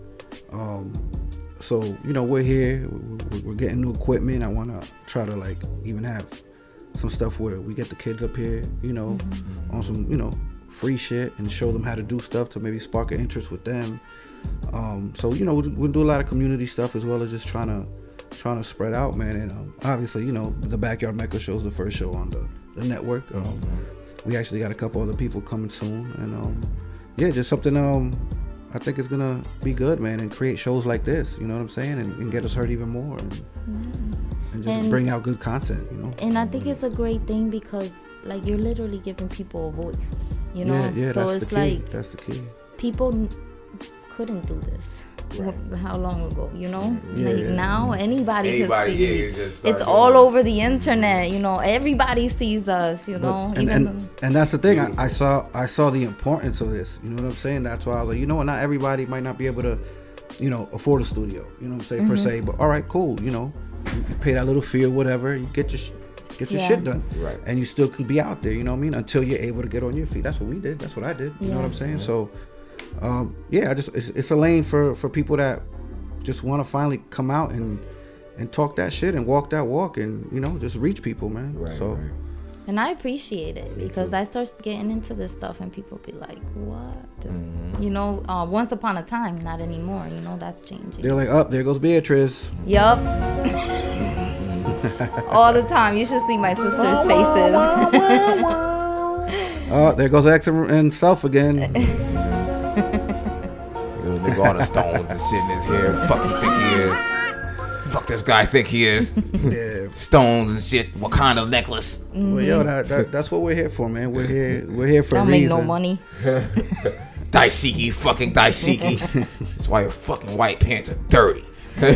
[SPEAKER 5] So, you know, we're here, we're getting new equipment. I want to try to like even have some stuff where we get the kids up here, you know, on some, you know, free shit, and show them how to do stuff to maybe spark an interest with them. So, you know, we'll do a lot of community stuff as well as just trying to spread out, man. And obviously, you know, the Backyard Mecca show is the first show on the network. We actually got a couple other people coming soon, and yeah, just something I think it's gonna be good, man, and create shows like this, you know what I'm saying, and get us heard even more, and just bring out good content, you know.
[SPEAKER 7] And I think it's a great thing because, like, you're literally giving people a voice, you know?
[SPEAKER 5] Yeah,
[SPEAKER 7] so
[SPEAKER 5] that's
[SPEAKER 7] it's
[SPEAKER 5] the key.
[SPEAKER 7] like
[SPEAKER 5] That's the key.
[SPEAKER 7] people couldn't do this. How long ago, you know?
[SPEAKER 5] Yeah,
[SPEAKER 7] like
[SPEAKER 5] yeah.
[SPEAKER 7] now anybody can
[SPEAKER 6] Anybody,
[SPEAKER 7] see.
[SPEAKER 6] yeah, just start
[SPEAKER 7] It's
[SPEAKER 6] doing
[SPEAKER 7] all
[SPEAKER 6] it.
[SPEAKER 7] over the internet, you know. Everybody sees us, you know.
[SPEAKER 5] But, and that's the thing. I saw the importance of this. You know what I'm saying? That's why I was like, you know what? Not everybody might not be able to, you know, afford a studio. You know what I'm saying, per se. But all right, cool. You know, you pay that little fee or whatever. You get your shit done,
[SPEAKER 6] Right.
[SPEAKER 5] and you still can be out there. You know what I mean? Until you're able to get on your feet. That's what we did. That's what I did. You know what I'm saying? So, yeah, it's a lane for people that just want to finally come out and talk that shit and walk that walk, and, you know, just reach people, man.
[SPEAKER 6] Right,
[SPEAKER 5] so.
[SPEAKER 6] right.
[SPEAKER 7] And I appreciate it because I start getting into this stuff and people be like, what? Just, you know, once upon a time, not anymore. You know, that's changing.
[SPEAKER 5] They're like, oh, there goes Beatrice.
[SPEAKER 7] Yup. All the time. You should see my sister's faces.
[SPEAKER 5] Oh, there goes X and Self again.
[SPEAKER 6] Nigga all the stones and shit in his hair. Fuck he think he is. Fuck this guy think he is.
[SPEAKER 5] Yeah.
[SPEAKER 6] Stones and shit. Wakanda necklace.
[SPEAKER 5] Well, yo, that's what we're here for, man. We're here for a
[SPEAKER 7] Don't
[SPEAKER 5] reason.
[SPEAKER 7] make no money.
[SPEAKER 6] Daisiki, fucking Daisiki. That's why your fucking white pants are dirty.
[SPEAKER 5] Oh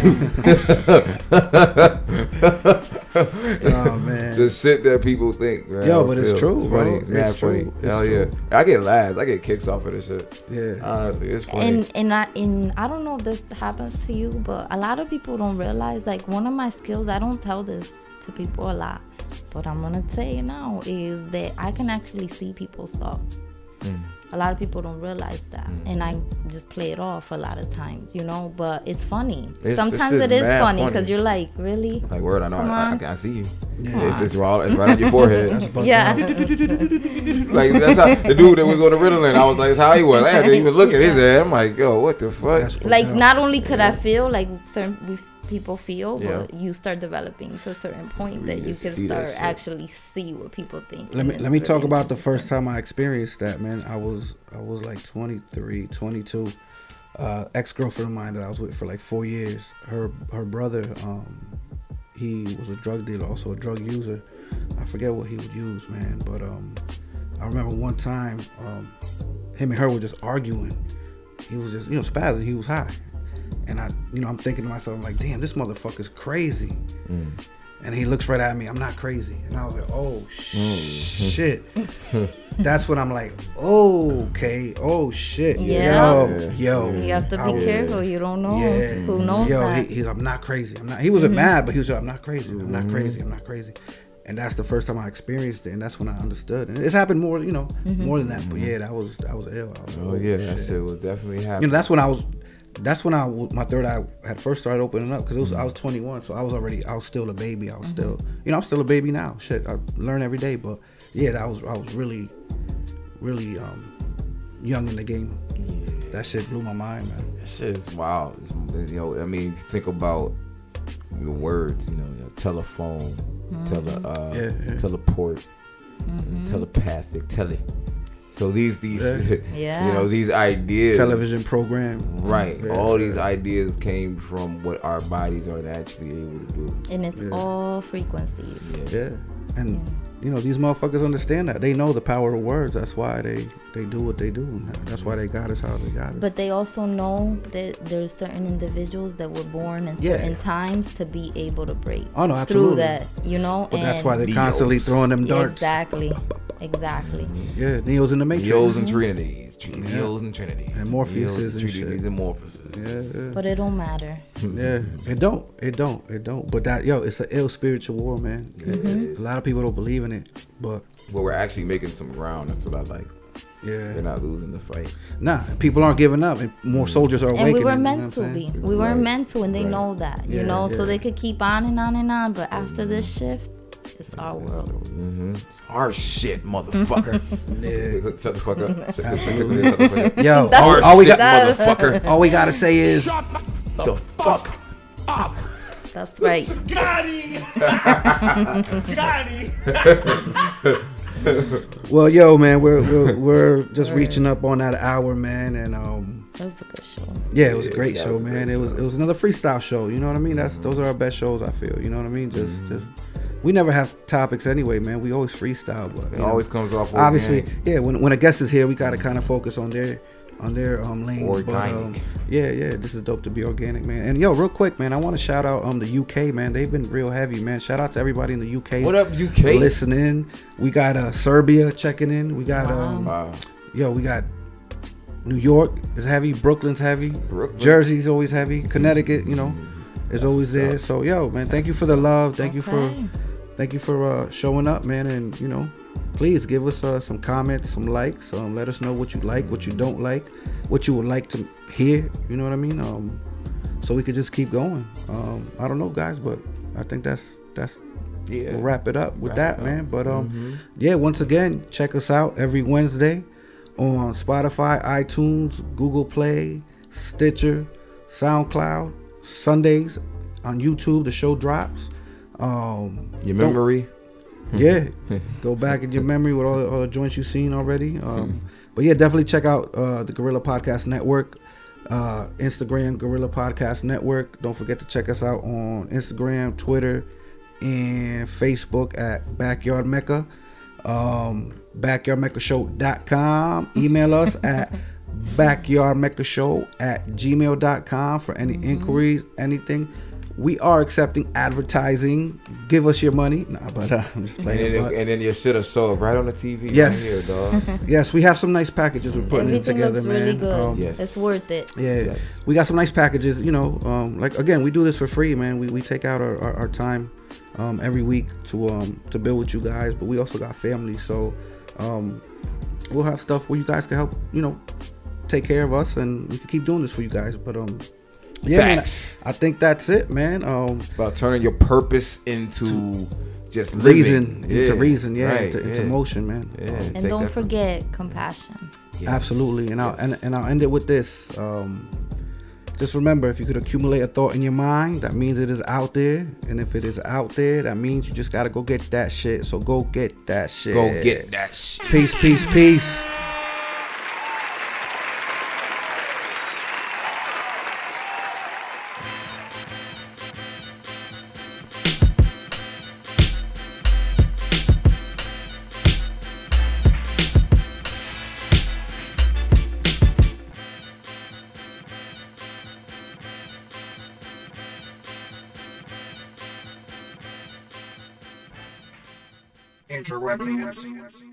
[SPEAKER 5] man.
[SPEAKER 6] The shit that people think, man.
[SPEAKER 5] Yo, but it's true,
[SPEAKER 6] It's
[SPEAKER 5] bro.
[SPEAKER 6] funny. It's mad
[SPEAKER 5] It's
[SPEAKER 6] funny.
[SPEAKER 5] true. It's
[SPEAKER 6] Hell
[SPEAKER 5] true.
[SPEAKER 6] yeah. I get laughs. I get kicks off of this shit.
[SPEAKER 5] Yeah.
[SPEAKER 6] Honestly, it's funny.
[SPEAKER 7] And I don't know if this happens to you, but a lot of people don't realize, like, one of my skills, I don't tell this to people a lot, but I'm gonna say it now, is that I can actually see people's thoughts. A lot of people don't realize that, and I just play it off a lot of times, you know. But it's funny. Sometimes it is funny because you're like, really?
[SPEAKER 6] Like, word, I know.
[SPEAKER 7] Come
[SPEAKER 6] I
[SPEAKER 7] on.
[SPEAKER 6] see you.
[SPEAKER 5] Yeah.
[SPEAKER 6] It's right on your forehead.
[SPEAKER 7] Yeah.
[SPEAKER 6] Like, that's how the dude that was on the Ritalin, I was like, that's how he was. I didn't even look at his head. I'm like, yo, what the fuck?
[SPEAKER 5] That's what
[SPEAKER 7] Like,
[SPEAKER 5] y'all-
[SPEAKER 7] not only could I feel like certain people feel,
[SPEAKER 6] Yeah.
[SPEAKER 7] but you start developing to a certain point that you
[SPEAKER 6] just
[SPEAKER 7] can
[SPEAKER 6] see that
[SPEAKER 7] start
[SPEAKER 6] shit.
[SPEAKER 7] actually see what people think.
[SPEAKER 5] Let
[SPEAKER 7] and
[SPEAKER 5] me
[SPEAKER 7] it's
[SPEAKER 5] talk
[SPEAKER 7] really
[SPEAKER 5] about the
[SPEAKER 7] interesting.
[SPEAKER 5] first time I experienced that, man. I was like 23, 22. Ex-girlfriend of mine that I was with for like 4 years. Her brother, he was a drug dealer, also a drug user. I forget what he would use, man, but I remember one time him and her were just arguing. He was just, spazzing. He was high. And I'm thinking to myself, I'm like, damn, this motherfucker's crazy. And he looks right at me. I'm not crazy. And I was like, oh, shit. That's when I'm like, oh, okay. Oh, shit.
[SPEAKER 7] Yeah.
[SPEAKER 5] Yo.
[SPEAKER 7] You have to be careful. You don't know
[SPEAKER 5] Yeah.
[SPEAKER 7] who knows
[SPEAKER 5] Yo,
[SPEAKER 7] that.
[SPEAKER 5] he's I'm not crazy. He wasn't mad, but he was like, I'm not crazy. I'm not crazy. I'm not crazy. And that's the first time I experienced it, and that's when I understood. And it's happened more, more than that. But yeah, that was ill. I was like,
[SPEAKER 6] Oh, yeah, that shit was definitely happening.
[SPEAKER 5] that's when my third eye had first started opening up, because I was 21, so I was still a baby. I was still, I'm still a baby now. Shit, I learn every day. But yeah, I was really, really young in the game. That shit blew my mind, man.
[SPEAKER 6] That shit is wild. I mean, you think about the words, telephone, teleport, telepathic, So these
[SPEAKER 7] Yeah.
[SPEAKER 6] these ideas,
[SPEAKER 5] Television program,
[SPEAKER 6] right?
[SPEAKER 5] Yeah.
[SPEAKER 6] All these ideas came from what our bodies are actually able to do.
[SPEAKER 7] And it's all frequencies.
[SPEAKER 5] Yeah, and these motherfuckers understand that. They know the power of words. That's why they do what they do. That's why they got us how they got us.
[SPEAKER 7] But they also know that there's certain individuals that were born in certain times to be able to break
[SPEAKER 5] Oh, no,
[SPEAKER 7] through
[SPEAKER 5] absolutely.
[SPEAKER 7] that,
[SPEAKER 5] But
[SPEAKER 7] and
[SPEAKER 5] that's why they're constantly throwing them darts.
[SPEAKER 7] Exactly.
[SPEAKER 5] Yeah, Neo's in the Matrix.
[SPEAKER 6] Neos and Trinities, Neos and Trinities,
[SPEAKER 5] And Morpheuses and
[SPEAKER 6] Trinities
[SPEAKER 5] shit.
[SPEAKER 6] and Morpheuses.
[SPEAKER 5] Yeah.
[SPEAKER 7] But it don't matter.
[SPEAKER 5] Yeah, it don't. But that, it's an ill spiritual war, man. A lot of people don't believe in it, but
[SPEAKER 6] Well, we're actually making some ground. That's what I like.
[SPEAKER 5] yeah,
[SPEAKER 6] We're not losing the fight.
[SPEAKER 5] nah, people aren't giving up, and more soldiers are
[SPEAKER 7] And
[SPEAKER 5] awakening.
[SPEAKER 7] we were
[SPEAKER 5] you know
[SPEAKER 7] meant
[SPEAKER 5] what
[SPEAKER 7] to
[SPEAKER 5] I'm
[SPEAKER 7] be.
[SPEAKER 5] saying?
[SPEAKER 7] We weren't
[SPEAKER 6] Right.
[SPEAKER 7] meant to, and they
[SPEAKER 6] Right.
[SPEAKER 7] know that,
[SPEAKER 5] Yeah,
[SPEAKER 7] so
[SPEAKER 5] yeah.
[SPEAKER 7] they could keep on and on and on. But after this shift, it's our world.
[SPEAKER 6] Our shit, motherfucker.
[SPEAKER 5] Yeah.
[SPEAKER 6] Shut the fuck up. Shut the fuck up.
[SPEAKER 5] Yo,
[SPEAKER 7] That's
[SPEAKER 6] Our
[SPEAKER 5] all we
[SPEAKER 6] shit,
[SPEAKER 5] got,
[SPEAKER 6] motherfucker.
[SPEAKER 5] all we gotta say is,
[SPEAKER 6] The fuck.
[SPEAKER 7] That's right.
[SPEAKER 5] well, yo, man, we're just reaching up on that hour, man, and
[SPEAKER 7] It was a good show.
[SPEAKER 5] yeah, it was a
[SPEAKER 6] Yeah,
[SPEAKER 5] great
[SPEAKER 6] that
[SPEAKER 5] show,
[SPEAKER 6] was a
[SPEAKER 5] man.
[SPEAKER 6] great
[SPEAKER 5] It was another freestyle show. You know what I mean? Those are our best shows, I feel. You know what I mean? Just we never have topics anyway, man. We always freestyle, but
[SPEAKER 6] It
[SPEAKER 5] you know,
[SPEAKER 6] always comes off
[SPEAKER 5] obviously,
[SPEAKER 6] organic.
[SPEAKER 5] yeah. When a guest is here, we gotta kind of focus on their lane.
[SPEAKER 6] Organic.
[SPEAKER 5] But yeah, this is dope to be organic, man. And yo, real quick, man, I want to shout out the UK, man. They've been real heavy, man. Shout out to everybody in the UK.
[SPEAKER 6] What up, UK?
[SPEAKER 5] Listening. We got Serbia checking in. We got
[SPEAKER 6] Wow.
[SPEAKER 5] we got New York is heavy. Brooklyn's heavy.
[SPEAKER 6] Brooklyn.
[SPEAKER 5] Jersey's always heavy. Connecticut, is always there.
[SPEAKER 6] what's
[SPEAKER 5] So yo, man, thank you for the love. Thank you
[SPEAKER 7] Okay.
[SPEAKER 5] for showing up, man. And please give us some comments, some likes. Let us know what you like, what you don't like, what you would like to hear. You know what I mean? So we could just keep going. I don't know, guys, but I think that's
[SPEAKER 6] Yeah.
[SPEAKER 5] we'll wrap it up with
[SPEAKER 6] Wrap
[SPEAKER 5] that,
[SPEAKER 6] it up.
[SPEAKER 5] man. But yeah, once again, check us out every Wednesday on Spotify, iTunes, Google Play, Stitcher, SoundCloud. Sundays on YouTube, the show drops.
[SPEAKER 6] Your memory.
[SPEAKER 5] Yeah, go back in your memory with all the joints you've seen already. But yeah, definitely check out the Gorilla Podcast Network, Instagram, Gorilla Podcast Network. Don't forget to check us out on Instagram, Twitter, and Facebook at Backyard Mecca. BackyardMeccaShow.com. Email us at backyardmecashow@gmail.com for any inquiries, anything. We are accepting advertising. Give us your money. Nah, but I'm just playing.
[SPEAKER 6] And then your shit will show up right on the TV.
[SPEAKER 5] Yes.
[SPEAKER 6] Right here, dog.
[SPEAKER 5] Yes, we have some nice packages we're putting
[SPEAKER 7] Everything
[SPEAKER 5] together,
[SPEAKER 7] looks
[SPEAKER 5] man.
[SPEAKER 7] really good.
[SPEAKER 6] Yes.
[SPEAKER 7] It's worth it.
[SPEAKER 5] Yeah,
[SPEAKER 6] Yes.
[SPEAKER 5] we got some nice packages. You know, like again, we do this for free, man. We take out our time every week to build with you guys, but we also got families, so we'll have stuff where you guys can help. You know, take care of us, and we can keep doing this for you guys. But yeah, man,
[SPEAKER 6] Facts.
[SPEAKER 5] I think that's it, man.
[SPEAKER 6] It's about turning your purpose into just
[SPEAKER 5] Reason
[SPEAKER 6] living.
[SPEAKER 5] into reason, yeah,
[SPEAKER 6] Right,
[SPEAKER 5] into motion, man.
[SPEAKER 6] Yeah,
[SPEAKER 7] And
[SPEAKER 6] take
[SPEAKER 7] don't
[SPEAKER 6] that-
[SPEAKER 7] forget compassion.
[SPEAKER 6] Yes.
[SPEAKER 5] Absolutely, and I'll
[SPEAKER 6] Yes.
[SPEAKER 5] and I'll end it with this. Just remember, if you could accumulate a thought in your mind, that means it is out there, and if it is out there, that means you just gotta go get that shit. So go get that shit.
[SPEAKER 6] Go get that shit.
[SPEAKER 5] Peace, peace, peace. Interrupting.